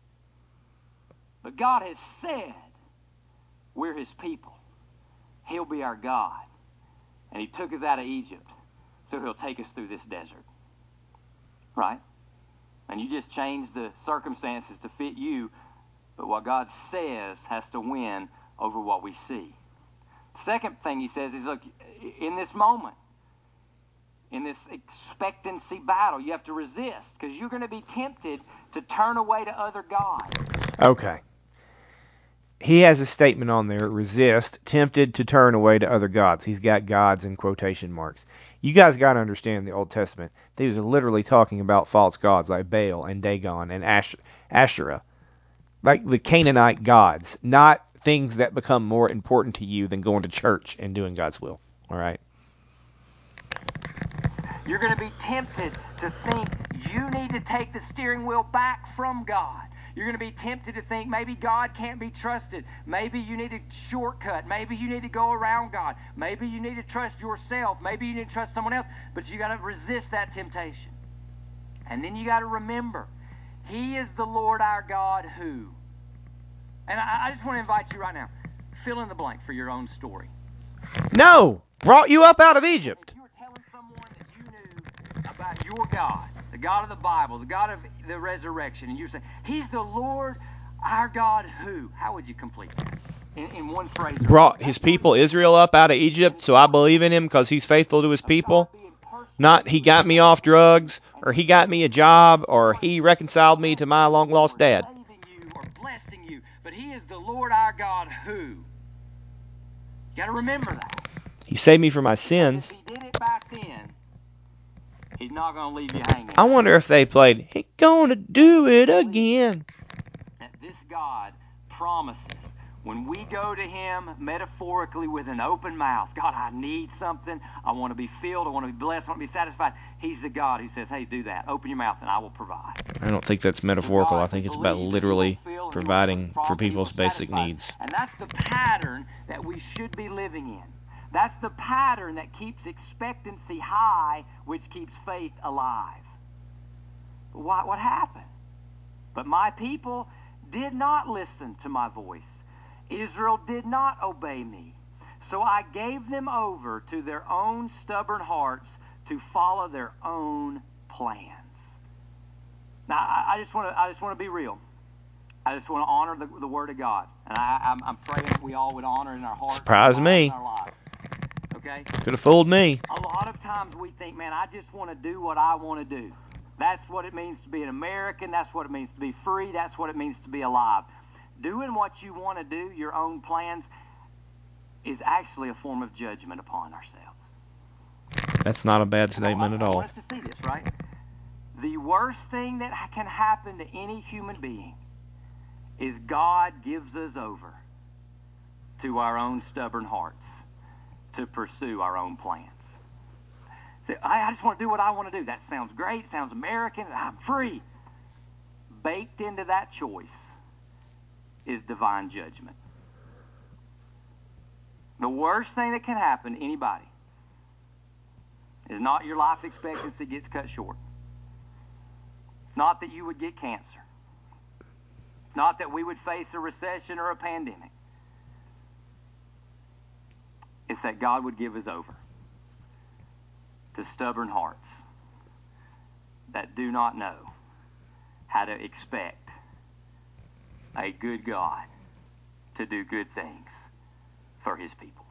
But God has said, we're his people. He'll be our God. And he took us out of Egypt, so he'll take us through this desert. Right? And you just change the circumstances to fit you, but what God says has to win over what we see. The second thing he says is, look, in this moment, in this expectancy battle, you have to resist because you're going to be tempted to turn away to other gods. Okay. He has a statement on there, resist, tempted to turn away to other gods. He's got gods in quotation marks. You guys got to understand the Old Testament. They was literally talking about false gods like Baal and Dagon and Asherah, like the Canaanite gods, not things that become more important to you than going to church and doing God's will. All right? You're going to be tempted to think you need to take the steering wheel back from God. You're going to be tempted to think maybe God can't be trusted. Maybe you need to shortcut. Maybe you need to go around God. Maybe you need to trust yourself. Maybe you need to trust someone else. But you got to resist that temptation. And then you got to remember, He is the Lord our God who. And I just want to invite you right now, fill in the blank for your own story. No! Brought you up out of Egypt. If you were telling someone that you knew about your God, the God of the Bible, the God of the resurrection, and you say, He's the Lord our God who, how would you complete that in one phrase? Brought His people Israel up out of Egypt, so I believe in Him because He's faithful to His people. Not He got me off drugs, or He got me a job, or He reconciled me to my long-lost dad. Saving you or blessing you, but He is the Lord our God who. You got to remember that. He saved me from my sins. If He did it back then, He's not going to leave you hanging. I wonder if they played, He's gonna do it again. That this God promises when we go to Him metaphorically with an open mouth, God, I need something. I want to be filled. I want to be blessed. I want to be satisfied. He's the God who says, hey, do that. Open your mouth and I will provide. I don't think that's metaphorical. I think it's about literally providing for people's basic needs. And that's the pattern that we should be living in. That's the pattern that keeps expectancy high, which keeps faith alive. But what happened? But my people did not listen to my voice. Israel did not obey me. So I gave them over to their own stubborn hearts to follow their own plans. Now, I just want to be real. I just want to honor the Word of God. And I'm praying that we all would honor in our hearts. Surprise me. In our lives. Okay? Could have fooled me. A lot of times we think, man, I just want to do what I want to do. That's what it means to be an American. That's what it means to be free. That's what it means to be alive. Doing what you want to do, your own plans, is actually a form of judgment upon ourselves. That's not a bad statement at all. I want us to see this, right? The worst thing that can happen to any human being is God gives us over to our own stubborn hearts to pursue our own plans. Say, I just want to do what I want to do. That sounds great. Sounds American. I'm free. Baked into that choice is divine judgment. The worst thing that can happen to anybody is not your life expectancy gets cut short. It's not that you would get cancer. It's not that we would face a recession or a pandemic. It's that God would give us over to stubborn hearts that do not know how to expect a good God to do good things for His people.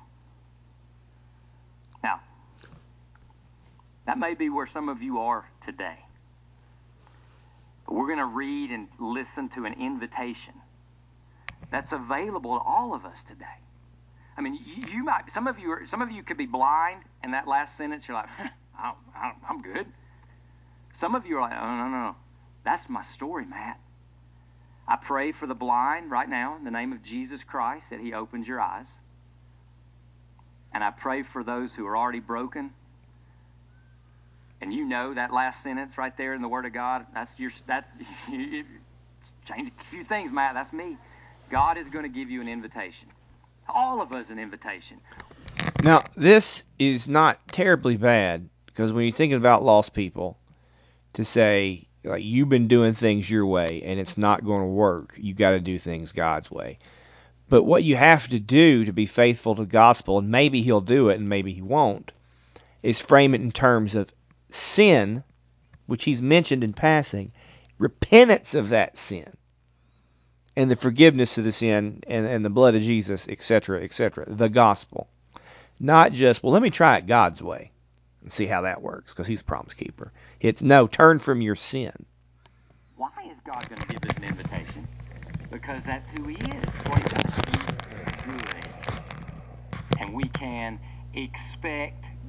Now, that may be where some of you are today. But we're going to read and listen to an invitation that's available to all of us today. I mean, you might. Some of you could be blind, and that last sentence you're like, I'm good. Some of you are like, oh, no. That's my story, Matt. I pray for the blind right now in the name of Jesus Christ that He opens your eyes. And I pray for those who are already broken. And you know that last sentence right there in the Word of God, change a few things, Matt. That's me. God is going to give you an invitation. All of us an invitation. Now, this is not terribly bad, because when you're thinking about lost people, to say, like, you've been doing things your way, and it's not going to work. You got to do things God's way. But what you have to do to be faithful to the gospel, and maybe He'll do it and maybe He won't, is frame it in terms of sin, which He's mentioned in passing, repentance of that sin, and the forgiveness of the sin, and the blood of Jesus, etc., etc., the gospel. Not just, well, let me try it God's way and see how that works, because He's a promise keeper. It's, no, turn from your sin. Why is God going to give us an invitation? Because that's who He is. What He does. He's good. And we can expect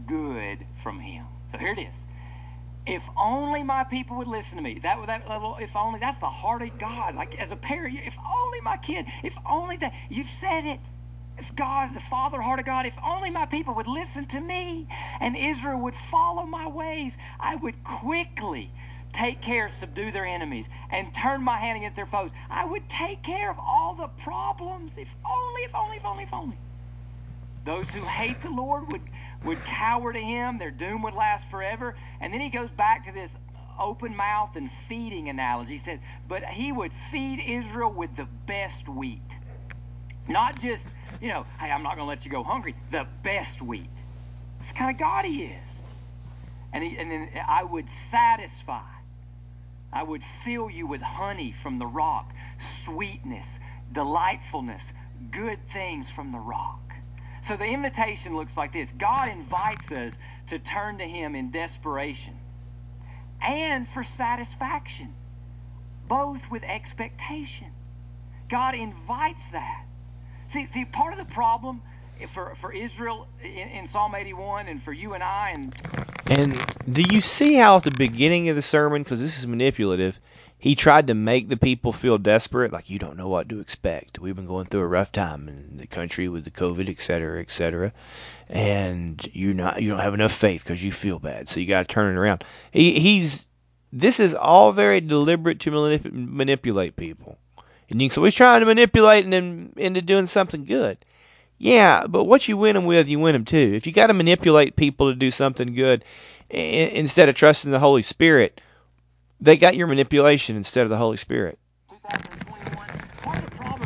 good from him. So here it is. If only my people would listen to me. If only, that's the heart of God. Like as a parent, if only my kid, if only that, you've said it. It's God, the Father, heart of God. If only my people would listen to me and Israel would follow my ways, I would quickly take care, subdue their enemies, and turn my hand against their foes. I would take care of all the problems. If only, if only, if only, if only. Those who hate the Lord would cower to him. Their doom would last forever. And then he goes back to this open mouth and feeding analogy. He said, but he would feed Israel with the best wheat. Not just, hey, I'm not going to let you go hungry. The best wheat. That's the kind of God he is. And then I would satisfy. I would fill you with honey from the rock, sweetness, delightfulness, good things from the rock. So the invitation looks like this. God invites us to turn to him in desperation and for satisfaction, both with expectation. God invites that. See, part of the problem for Israel in Psalm 81 and for you and I And do you see how at the beginning of the sermon, because this is manipulative, he tried to make the people feel desperate, like you don't know what to expect. We've been going through a rough time in the country with the COVID, et cetera, and you don't have enough faith because you feel bad, so you got to turn it around. This is all very deliberate to manipulate people, and so he's trying to manipulate them into doing something good. Yeah, but what you win them with, you win them too. If you got to manipulate people to do something good instead of trusting the Holy Spirit, they got your manipulation instead of the Holy Spirit. 2021, part of the problem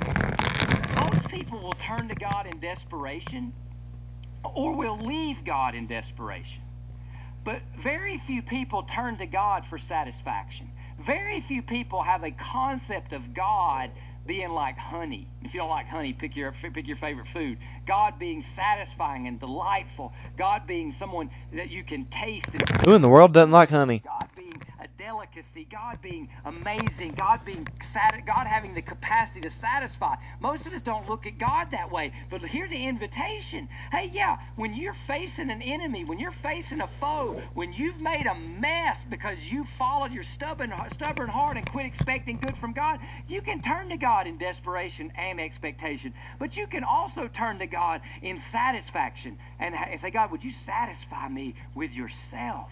is most people will turn to God in desperation or will leave God in desperation. But very few people turn to God for satisfaction. Very few people have a concept of God being like honey. If you don't like honey, pick your favorite food. God being satisfying and delightful. God being someone that you can taste. And Who in the world doesn't like honey? God being a delicacy. God being amazing. God having the capacity to satisfy. Most of us don't look at God that way. But here's the invitation. Hey, yeah, when you're facing an enemy, when you're facing a foe, when you've made a mess because you followed your stubborn heart and quit expecting good from God, you can turn to God in desperation and expectation. But you can also turn to God in satisfaction and say, God, would you satisfy me with yourself?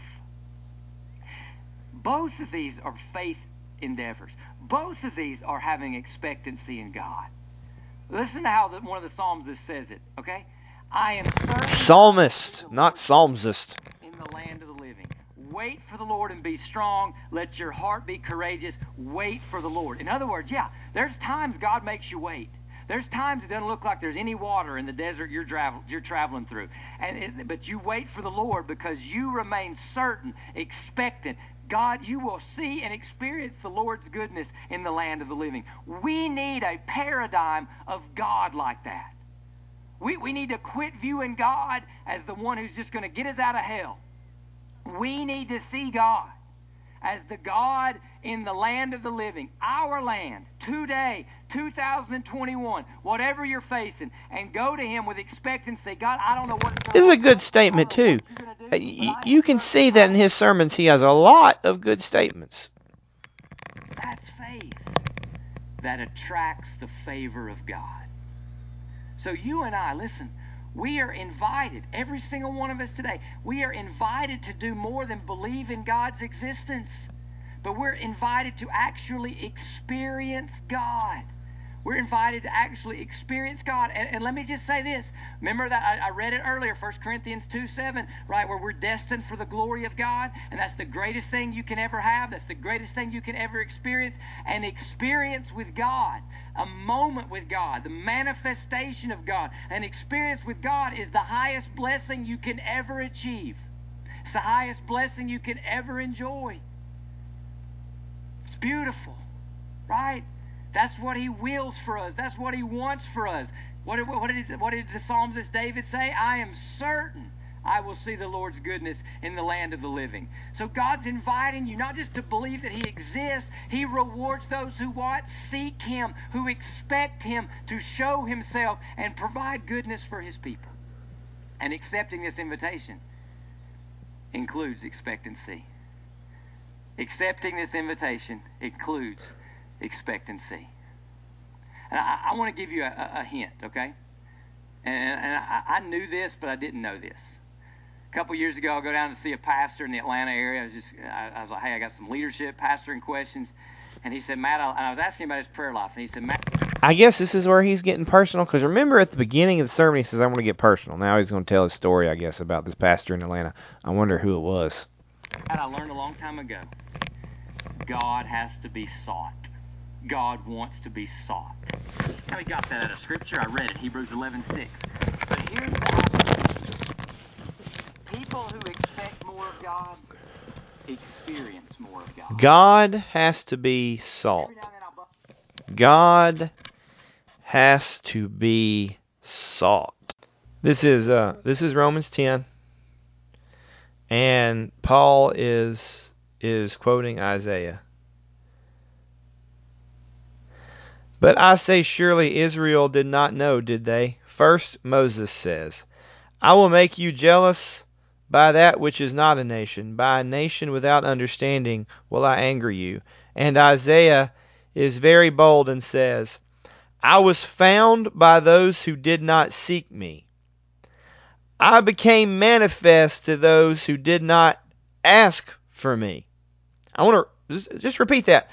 Both of these are faith endeavors. Both of these are having expectancy in God. Listen to how one of the psalmists says it, okay? I am certain. Psalmist, not psalmist. In the land of the living. Wait for the Lord and be strong. Let your heart be courageous. Wait for the Lord. In other words, yeah, there's times God makes you wait. There's times it doesn't look like there's any water in the desert you're traveling through. But you wait for the Lord because you remain certain, expectant. God, you will see and experience the Lord's goodness in the land of the living. We need a paradigm of God like that. We need to quit viewing God as the one who's just going to get us out of hell. We need to see God as the God in the land of the living, our land, today, 2021, whatever you're facing, and go to him with expectancy. God, I don't know what's going on. This is a good statement, too. You can see that in his sermons. He has a lot of good statements. That's faith that attracts the favor of God. So you and I, listen, we are invited, every single one of us today, we are invited to do more than believe in God's existence. But we're invited to actually experience God. We're invited to actually experience God. And let me just say this. Remember that I read it earlier, 1 Corinthians 2:7, right, where we're destined for the glory of God. And that's the greatest thing you can ever have. That's the greatest thing you can ever experience. An experience with God, a moment with God, the manifestation of God. An experience with God is the highest blessing you can ever achieve. It's the highest blessing you can ever enjoy. It's beautiful, right? That's what he wills for us. That's what he wants for us. What did the psalmist David say? I am certain I will see the Lord's goodness in the land of the living. So God's inviting you not just to believe that he exists. He rewards those who what? Seek him, who expect him to show himself and provide goodness for his people. And accepting this invitation includes expectancy. Accepting this invitation includes expectancy. And I want to give you a hint, okay? And I knew this, but I didn't know this. A couple years ago, I'll go down to see a pastor in the Atlanta area. I was like, hey, I got some leadership, pastoring questions. And he said, Matt, I was asking him about his prayer life. And he said, Matt. I guess this is where he's getting personal, because remember at the beginning of the sermon, he says, I want to get personal. Now he's going to tell his story, I guess, about this pastor in Atlanta. I wonder who it was. I learned a long time ago, God has to be sought. God wants to be sought. How he got that out of Scripture? I read it, Hebrews 11:6. But here's the observation. People who expect more of God experience more of God. God has to be sought. God has to be sought. This is Romans 10, and Paul is quoting Isaiah. But I say, surely Israel did not know, did they? First, Moses says, I will make you jealous by that which is not a nation. By a nation without understanding will I anger you. And Isaiah is very bold and says, I was found by those who did not seek me. I became manifest to those who did not ask for me. I want to just repeat that.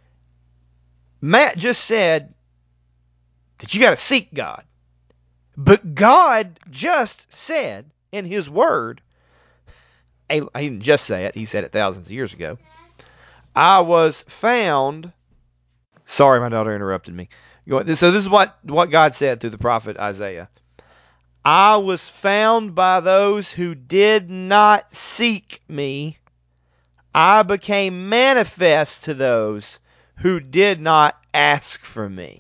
Matt just said that you got to seek God. But God just said in His Word, he didn't just say it, He said it thousands of years ago, I was found. Sorry, my daughter interrupted me. So this is what God said through the prophet Isaiah. I was found by those who did not seek me. I became manifest to those who did not ask for me.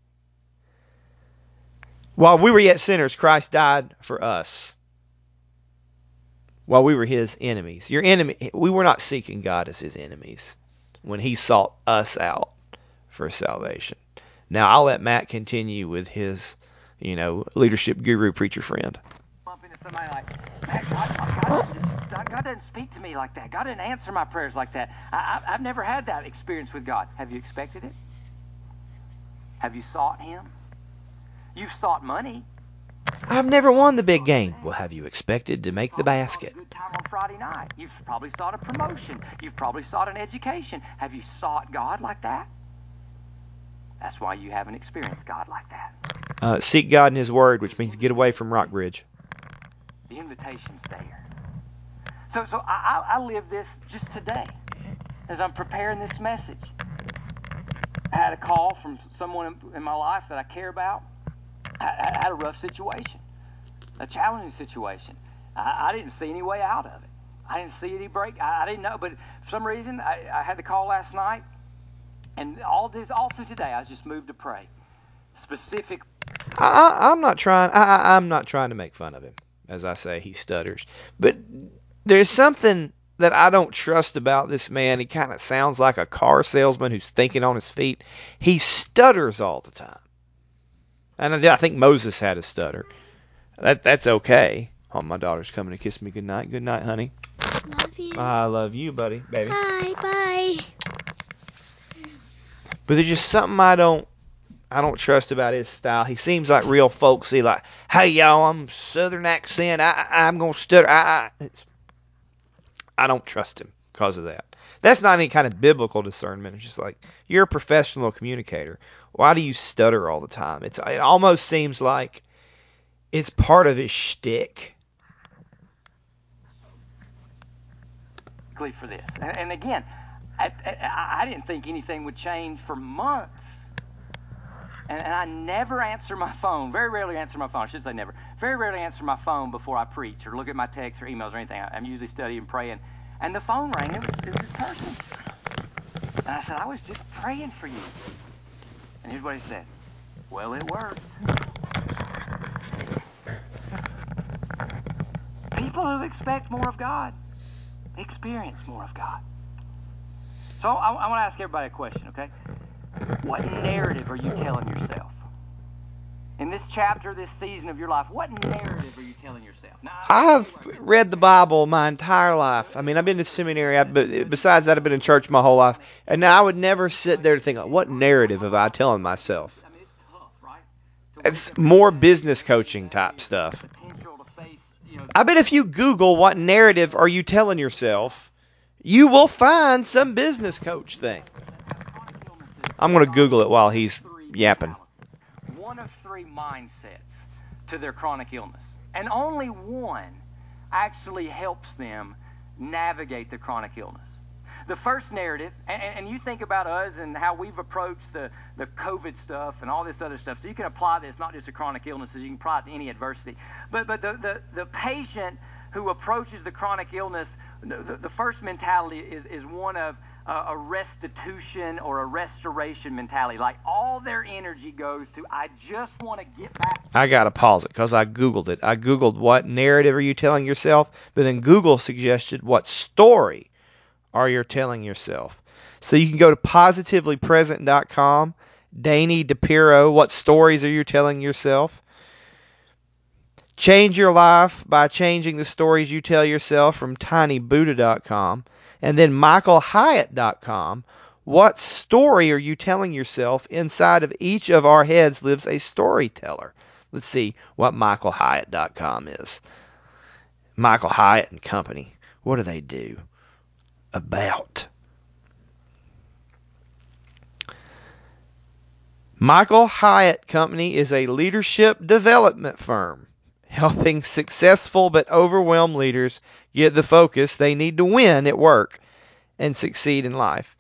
While we were yet sinners, Christ died for us. While we were His enemies. We were not seeking God as His enemies when He sought us out for salvation. Now I'll let Matt continue with his, leadership guru preacher friend. Bump into somebody like, God doesn't speak to me like that. God didn't answer my prayers like that. I've never had that experience with God. Have you expected it? Have you sought Him? You've sought money. I've never won the big game. Well, have you expected to make the basket? Good time on Friday night. You've probably sought a promotion. You've probably sought an education. Have you sought God like that? That's why you haven't experienced God like that. Seek God in His Word, which means get away from Rockbridge. The invitation's there. So I live this just today as I'm preparing this message. I had a call from someone in my life that I care about. I had a rough situation, a challenging situation. I didn't see any way out of it. I didn't see any break. I didn't know, but for some reason, I had the call last night, and all through today, I was just moved to pray. Specific. I'm not trying. I'm not trying to make fun of him. As I say, he stutters. But there's something that I don't trust about this man. He kind of sounds like a car salesman who's thinking on his feet. He stutters all the time. And I think Moses had a stutter. That's okay. Oh, my daughter's coming to kiss me goodnight. Good night, honey. Love you. I love you, buddy. Baby. Bye, bye. But there's just something I don't trust about his style. He seems like real folksy, like, hey, y'all, I'm Southern accent. I'm going to stutter. I don't trust him because of that. That's not any kind of biblical discernment. It's just like, you're a professional communicator. Why do you stutter all the time? It almost seems like it's part of his shtick. For this. And again, I didn't think anything would change for months. And I never answer my phone. Very rarely answer my phone. I should say never. Very rarely answer my phone before I preach or look at my texts or emails or anything. I'm usually studying and praying. And the phone rang. It was this person. And I said, I was just praying for you. And here's what he said. Well, it worked. People who expect more of God experience more of God. So I want to ask everybody a question, okay? What narrative are you telling yourself? In this this chapter, this season of your life, what narrative are you telling yourself? Now, I've read the Bible my entire life. I mean, I've been to seminary. Besides that, I've been in church my whole life. And now I would never sit there to think, what narrative have I telling myself? I mean, it's tough, right? It's more business coaching type stuff. Potential to face, I bet if you Google what narrative are you telling yourself, you will find some business coach thing. I'm going to Google it while he's yapping. One of three mindsets to their chronic illness. And only one actually helps them navigate the chronic illness. The first narrative, and you think about us and how we've approached the COVID stuff and all this other stuff, so you can apply this not just to chronic illnesses, you can apply it to any adversity. But the patient who approaches the chronic illness, the first mentality is one of a restitution or a restoration mentality. Like all their energy goes to, I just want to get back. I got to pause it because I Googled it. I Googled what narrative are you telling yourself, but then Google suggested what story are you telling yourself. So you can go to positivelypresent.com, Danny DePiro, what stories are you telling yourself? Change Your Life by Changing the Stories You Tell Yourself from tinybuddha.com. And then michaelhyatt.com. What story are you telling yourself? Inside of each of our heads lives a storyteller. Let's see what michaelhyatt.com is. Michael Hyatt and Company. What do they do? About. Michael Hyatt Company is a leadership development firm helping successful but overwhelmed leaders get the focus they need to win at work and succeed in life.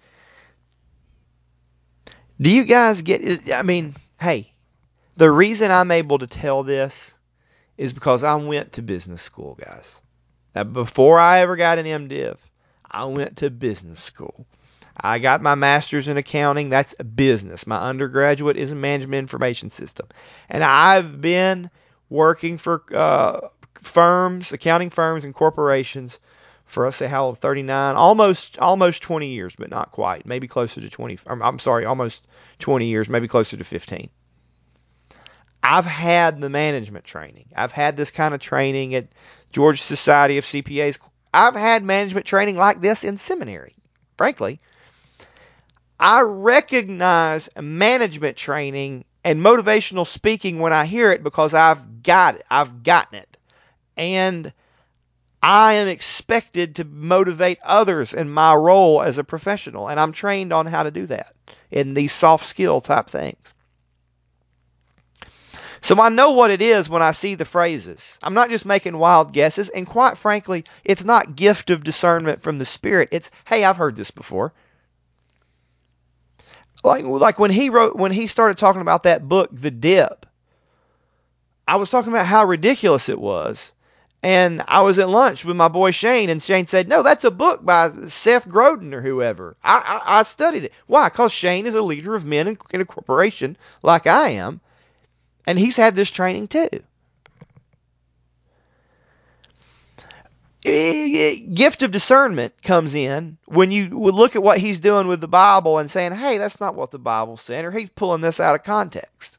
Do you guys get it? I mean, hey, the reason I'm able to tell this is because I went to business school, guys. Now, before I ever got an MDiv, I went to business school. I got my master's in accounting. That's business. My undergraduate is in management information system. And I've been working for firms, accounting firms and corporations for, let's say, how old, 39, almost 20 years, but not quite. Maybe closer to 20. I'm sorry, almost 20 years, maybe closer to 15. I've had the management training. I've had this kind of training at Georgia Society of CPAs. I've had management training like this in seminary, frankly. I recognize management training and motivational speaking when I hear it because I've got it. I've gotten it. And I am expected to motivate others in my role as a professional. And I'm trained on how to do that in these soft skill type things. So I know what it is when I see the phrases. I'm not just making wild guesses. And quite frankly, it's not gift of discernment from the Spirit. It's, hey, I've heard this before. Like when he started talking about that book, The Dip, I was talking about how ridiculous it was. And I was at lunch with my boy Shane, and Shane said, no, that's a book by Seth Godin or whoever. I studied it. Why? Because Shane is a leader of men in a corporation like I am, and he's had this training too. Gift of discernment comes in when you look at what he's doing with the Bible and saying, hey, that's not what the Bible said, or he's pulling this out of context.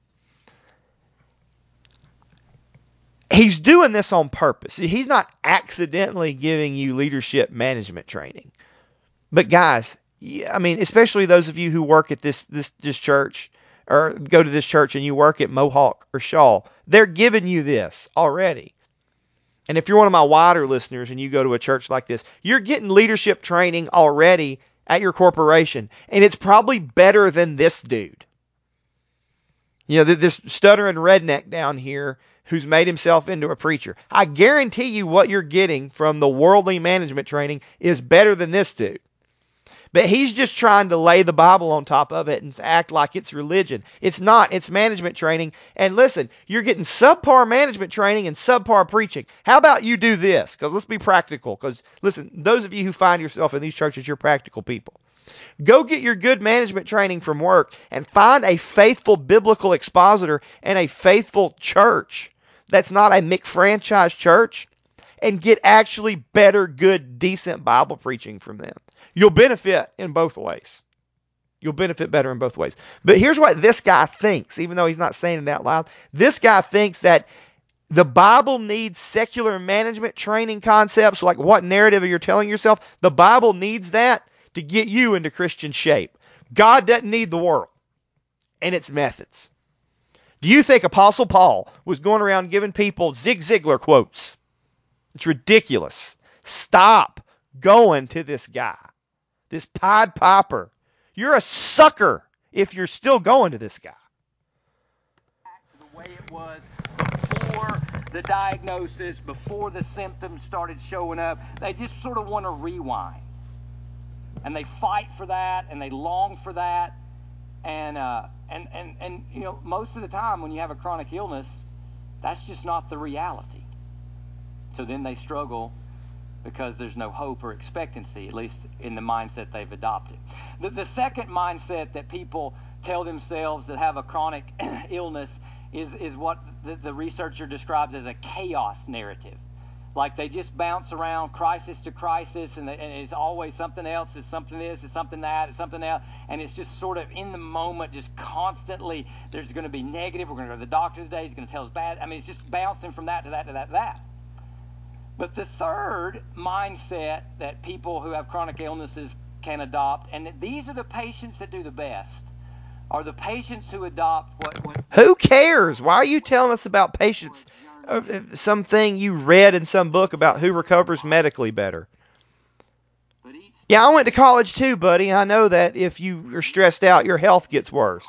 He's doing this on purpose. He's not accidentally giving you leadership management training. But guys, I mean, especially those of you who work at this church or go to this church and you work at Mohawk or Shaw, they're giving you this already. And if you're one of my wider listeners and you go to a church like this, you're getting leadership training already at your corporation. And it's probably better than this dude. You know, this stuttering redneck down here who's made himself into a preacher. I guarantee you what you're getting from the worldly management training is better than this dude. But he's just trying to lay the Bible on top of it and act like it's religion. It's not. It's management training. And listen, you're getting subpar management training and subpar preaching. How about you do this? Because let's be practical. Because listen, those of you who find yourself in these churches, you're practical people. Go get your good management training from work and find a faithful biblical expositor and a faithful church that's not a McFranchise church, and get actually better, good, decent Bible preaching from them. You'll benefit in both ways. You'll benefit better in both ways. But here's what this guy thinks, even though he's not saying it out loud. This guy thinks that the Bible needs secular management training concepts, like what narrative you're telling yourself. The Bible needs that to get you into Christian shape. God doesn't need the world and its methods. Do you think Apostle Paul was going around giving people Zig Ziglar quotes? It's ridiculous. Stop going to this guy, this Pied Piper. You're a sucker if you're still going to this guy. The way it was before the diagnosis, before the symptoms started showing up, they just sort of want to rewind. And they fight for that, and they long for that. And you know, most of the time when you have a chronic illness, that's just not the reality. So then they struggle because there's no hope or expectancy, at least in the mindset they've adopted. The second mindset that people tell themselves that have a chronic illness is what the researcher describes as a chaos narrative. Like they just bounce around crisis to crisis, and it's always something else, it's something this, it's something that, it's something else, and it's just sort of in the moment, just constantly, there's going to be negative, we're going to go to the doctor today, he's going to tell us bad. I mean, it's just bouncing from that to that to that to that. But the third mindset that people who have chronic illnesses can adopt, and these are the patients that do the best, are the patients who adopt what Who cares? Why are you telling us about patients? Something you read in some book about who recovers medically better. Yeah, I went to college too, buddy. I know that if you are stressed out, your health gets worse.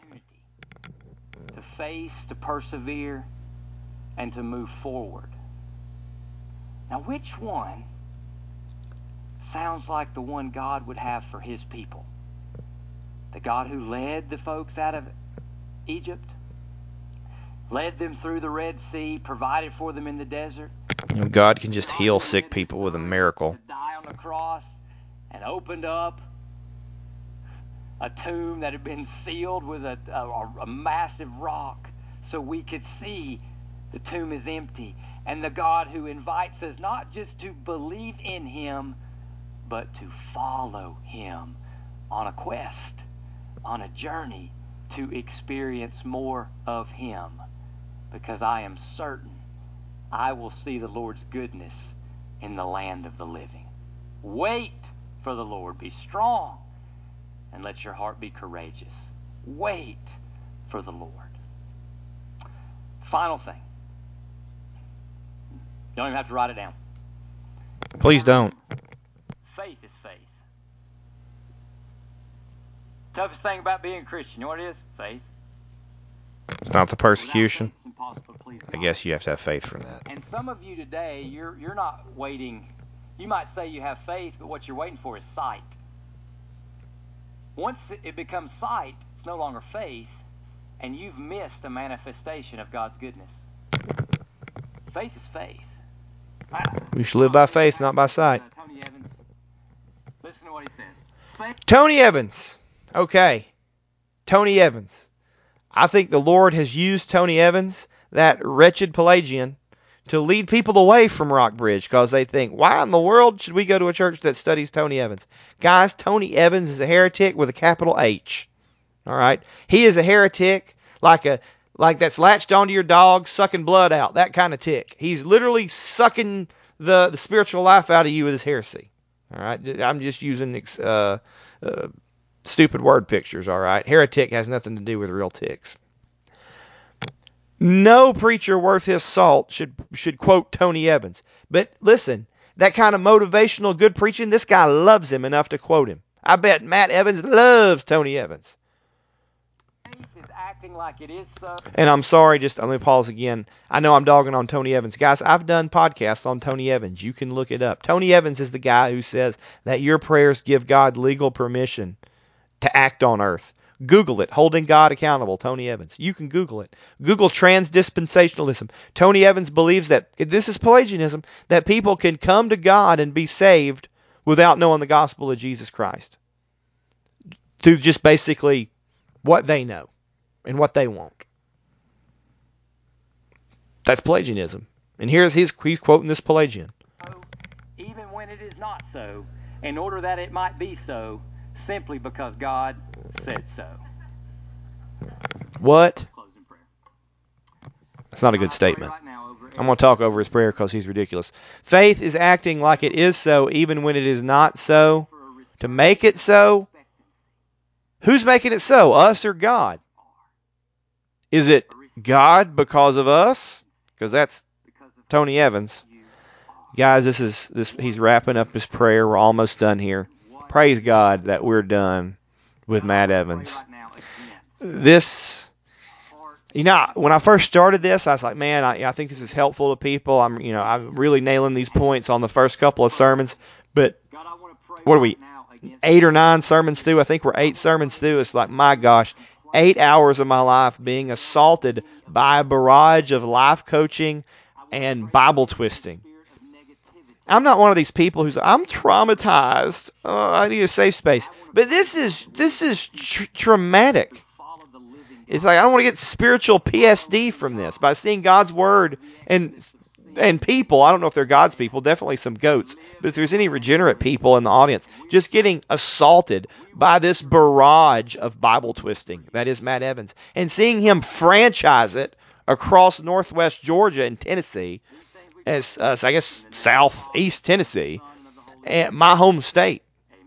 To face, to persevere, and to move forward. Now, which one sounds like the one God would have for his people? The God who led the folks out of Egypt, led them through the Red Sea, provided for them in the desert. God can just heal sick people with a miracle. To die on the cross and opened up a tomb that had been sealed with a massive rock so we could see the tomb is empty. And the God who invites us not just to believe in him, but to follow him on a quest, on a journey to experience more of him. Because I am certain I will see the Lord's goodness in the land of the living. Wait for the Lord. Be strong and let your heart be courageous. Wait for the Lord. Final thing. You don't even have to write it down. Please don't. Faith is faith. Toughest thing about being a Christian, you know what it is? Faith. It's not the persecution. Without faith, it's impossible to please God. I guess you have to have faith for that. And some of you today, you're not waiting. You might say you have faith, but what you're waiting for is sight. Once it becomes sight, it's no longer faith, and you've missed a manifestation of God's goodness. Faith is faith. We should live by faith, not by sight. Tony Evans. Listen to what he says. Faith. Tony Evans. Okay. Tony Evans. I think the Lord has used Tony Evans, that wretched Pelagian, to lead people away from Rockbridge because they think, why in the world should we go to a church that studies Tony Evans? Guys, Tony Evans is a heretic with a capital H. All right? He is a heretic like that's latched onto your dog, sucking blood out, that kind of tick. He's literally sucking the spiritual life out of you with his heresy. All right? I'm just using stupid word pictures, all right? Heretic has nothing to do with real ticks. No preacher worth his salt should quote Tony Evans. But listen, that kind of motivational good preaching, this guy loves him enough to quote him. I bet Matt Evans loves Tony Evans. Faith is acting like it is so. And I'm sorry, let me pause again. I know I'm dogging on Tony Evans. Guys, I've done podcasts on Tony Evans. You can look it up. Tony Evans is the guy who says that your prayers give God legal permission to act on earth. Google it. Holding God Accountable, Tony Evans. You can Google it. Google transdispensationalism. Tony Evans believes that, this is Pelagianism, that people can come to God and be saved without knowing the gospel of Jesus Christ. Through just basically what they know and what they want. That's Pelagianism. And he's quoting this Pelagian. Even when it is not so, in order that it might be so, simply because God said so. What? Closing prayer. That's not a good statement. I'm going to talk over his prayer because he's ridiculous. Faith is acting like it is so even when it is not so, to make it so. Who's making it so, us or God? Is it God because of us? Because that's Tony Evans. Guys, he's wrapping up his prayer. We're almost done here. Praise God that we're done with Matt Evans. This, when I first started this, I was like, man, I think this is helpful to people. I'm really nailing these points on the first couple of sermons. But what are we, 8 or 9 sermons through? I think we're 8 sermons through. It's like, my gosh, 8 hours of my life being assaulted by a barrage of life coaching and Bible twisting. I'm not one of these people who's, I'm traumatized. I need a safe space. But this is traumatic. It's like I don't want to get spiritual PSD from this by seeing God's word and people. I don't know if they're God's people, definitely some goats. But if there's any regenerate people in the audience, just getting assaulted by this barrage of Bible twisting that is Matt Evans, and seeing him franchise it across Northwest Georgia and Tennessee, as I guess Southeast Tennessee, and my home state.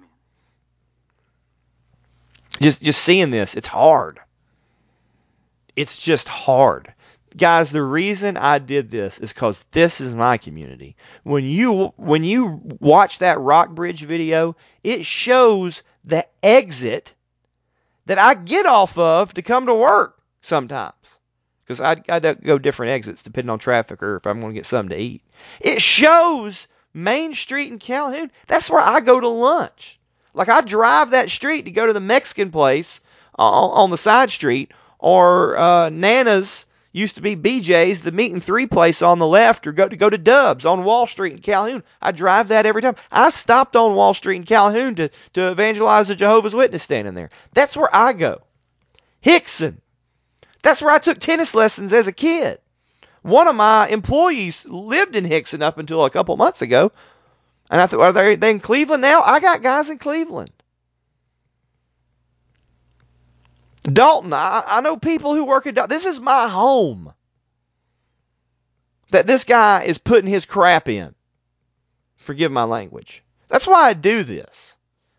Just seeing this, it's hard. It's just hard. Guys, the reason I did this is because this is my community. When you watch that Rockbridge video, it shows the exit that I get off of to come to work sometimes. Because I go different exits depending on traffic or if I'm going to get something to eat. It shows Main Street in Calhoun. That's where I go to lunch. Like I drive that street to go to the Mexican place on the side street, or Nana's used to be BJ's, the meat and 3 place on the left, or go to Dub's on Wall Street in Calhoun. I drive that every time. I stopped on Wall Street in Calhoun to evangelize the Jehovah's Witness standing there. That's where I go. Hickson. That's where I took tennis lessons as a kid. One of my employees lived in Hickson up until a couple months ago. And I thought, are they in Cleveland now? I got guys in Cleveland. Dalton, I know people who work at Dalton. This is my home that this guy is putting his crap in. Forgive my language. That's why I do this.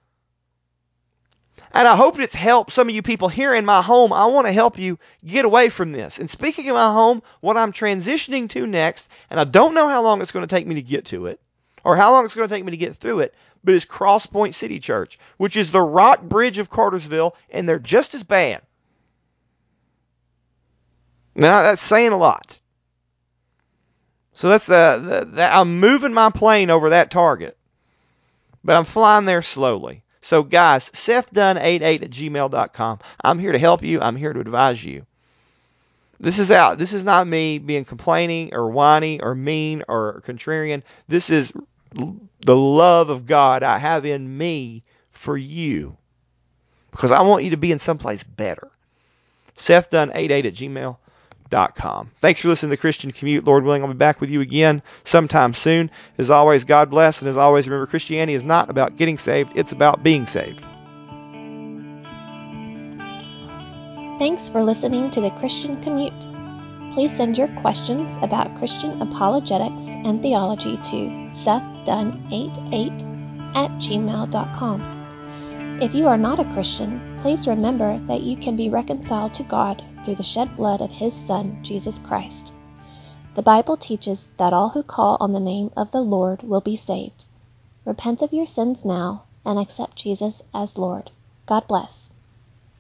And I hope it's helped some of you people here in my home. I want to help you get away from this. And speaking of my home, what I'm transitioning to next, and I don't know how long it's going to take me to get to it, or how long it's going to take me to get through it, but it's Cross Point City Church, which is the Rock Bridge of Cartersville, and they're just as bad. Now, that's saying a lot. So that's I'm moving my plane over that target, but I'm flying there slowly. So guys, SethDunn88@gmail.com. I'm here to help you. I'm here to advise you. This is out. This is not me being complaining or whiny or mean or contrarian. This is the love of God I have in me for you, because I want you to be in someplace better. SethDunn88@gmail.com. Thanks for listening to the Christian Commute. Lord willing, I'll be back with you again sometime soon. As always, God bless, and as always, remember, Christianity is not about getting saved, it's about being saved. Thanks for listening to the Christian Commute. Please send your questions about Christian apologetics and theology to SethDunn88@gmail.com. If you are not a Christian, please remember that you can be reconciled to God through the shed blood of His Son, Jesus Christ. The Bible teaches that all who call on the name of the Lord will be saved. Repent of your sins now and accept Jesus as Lord. God bless.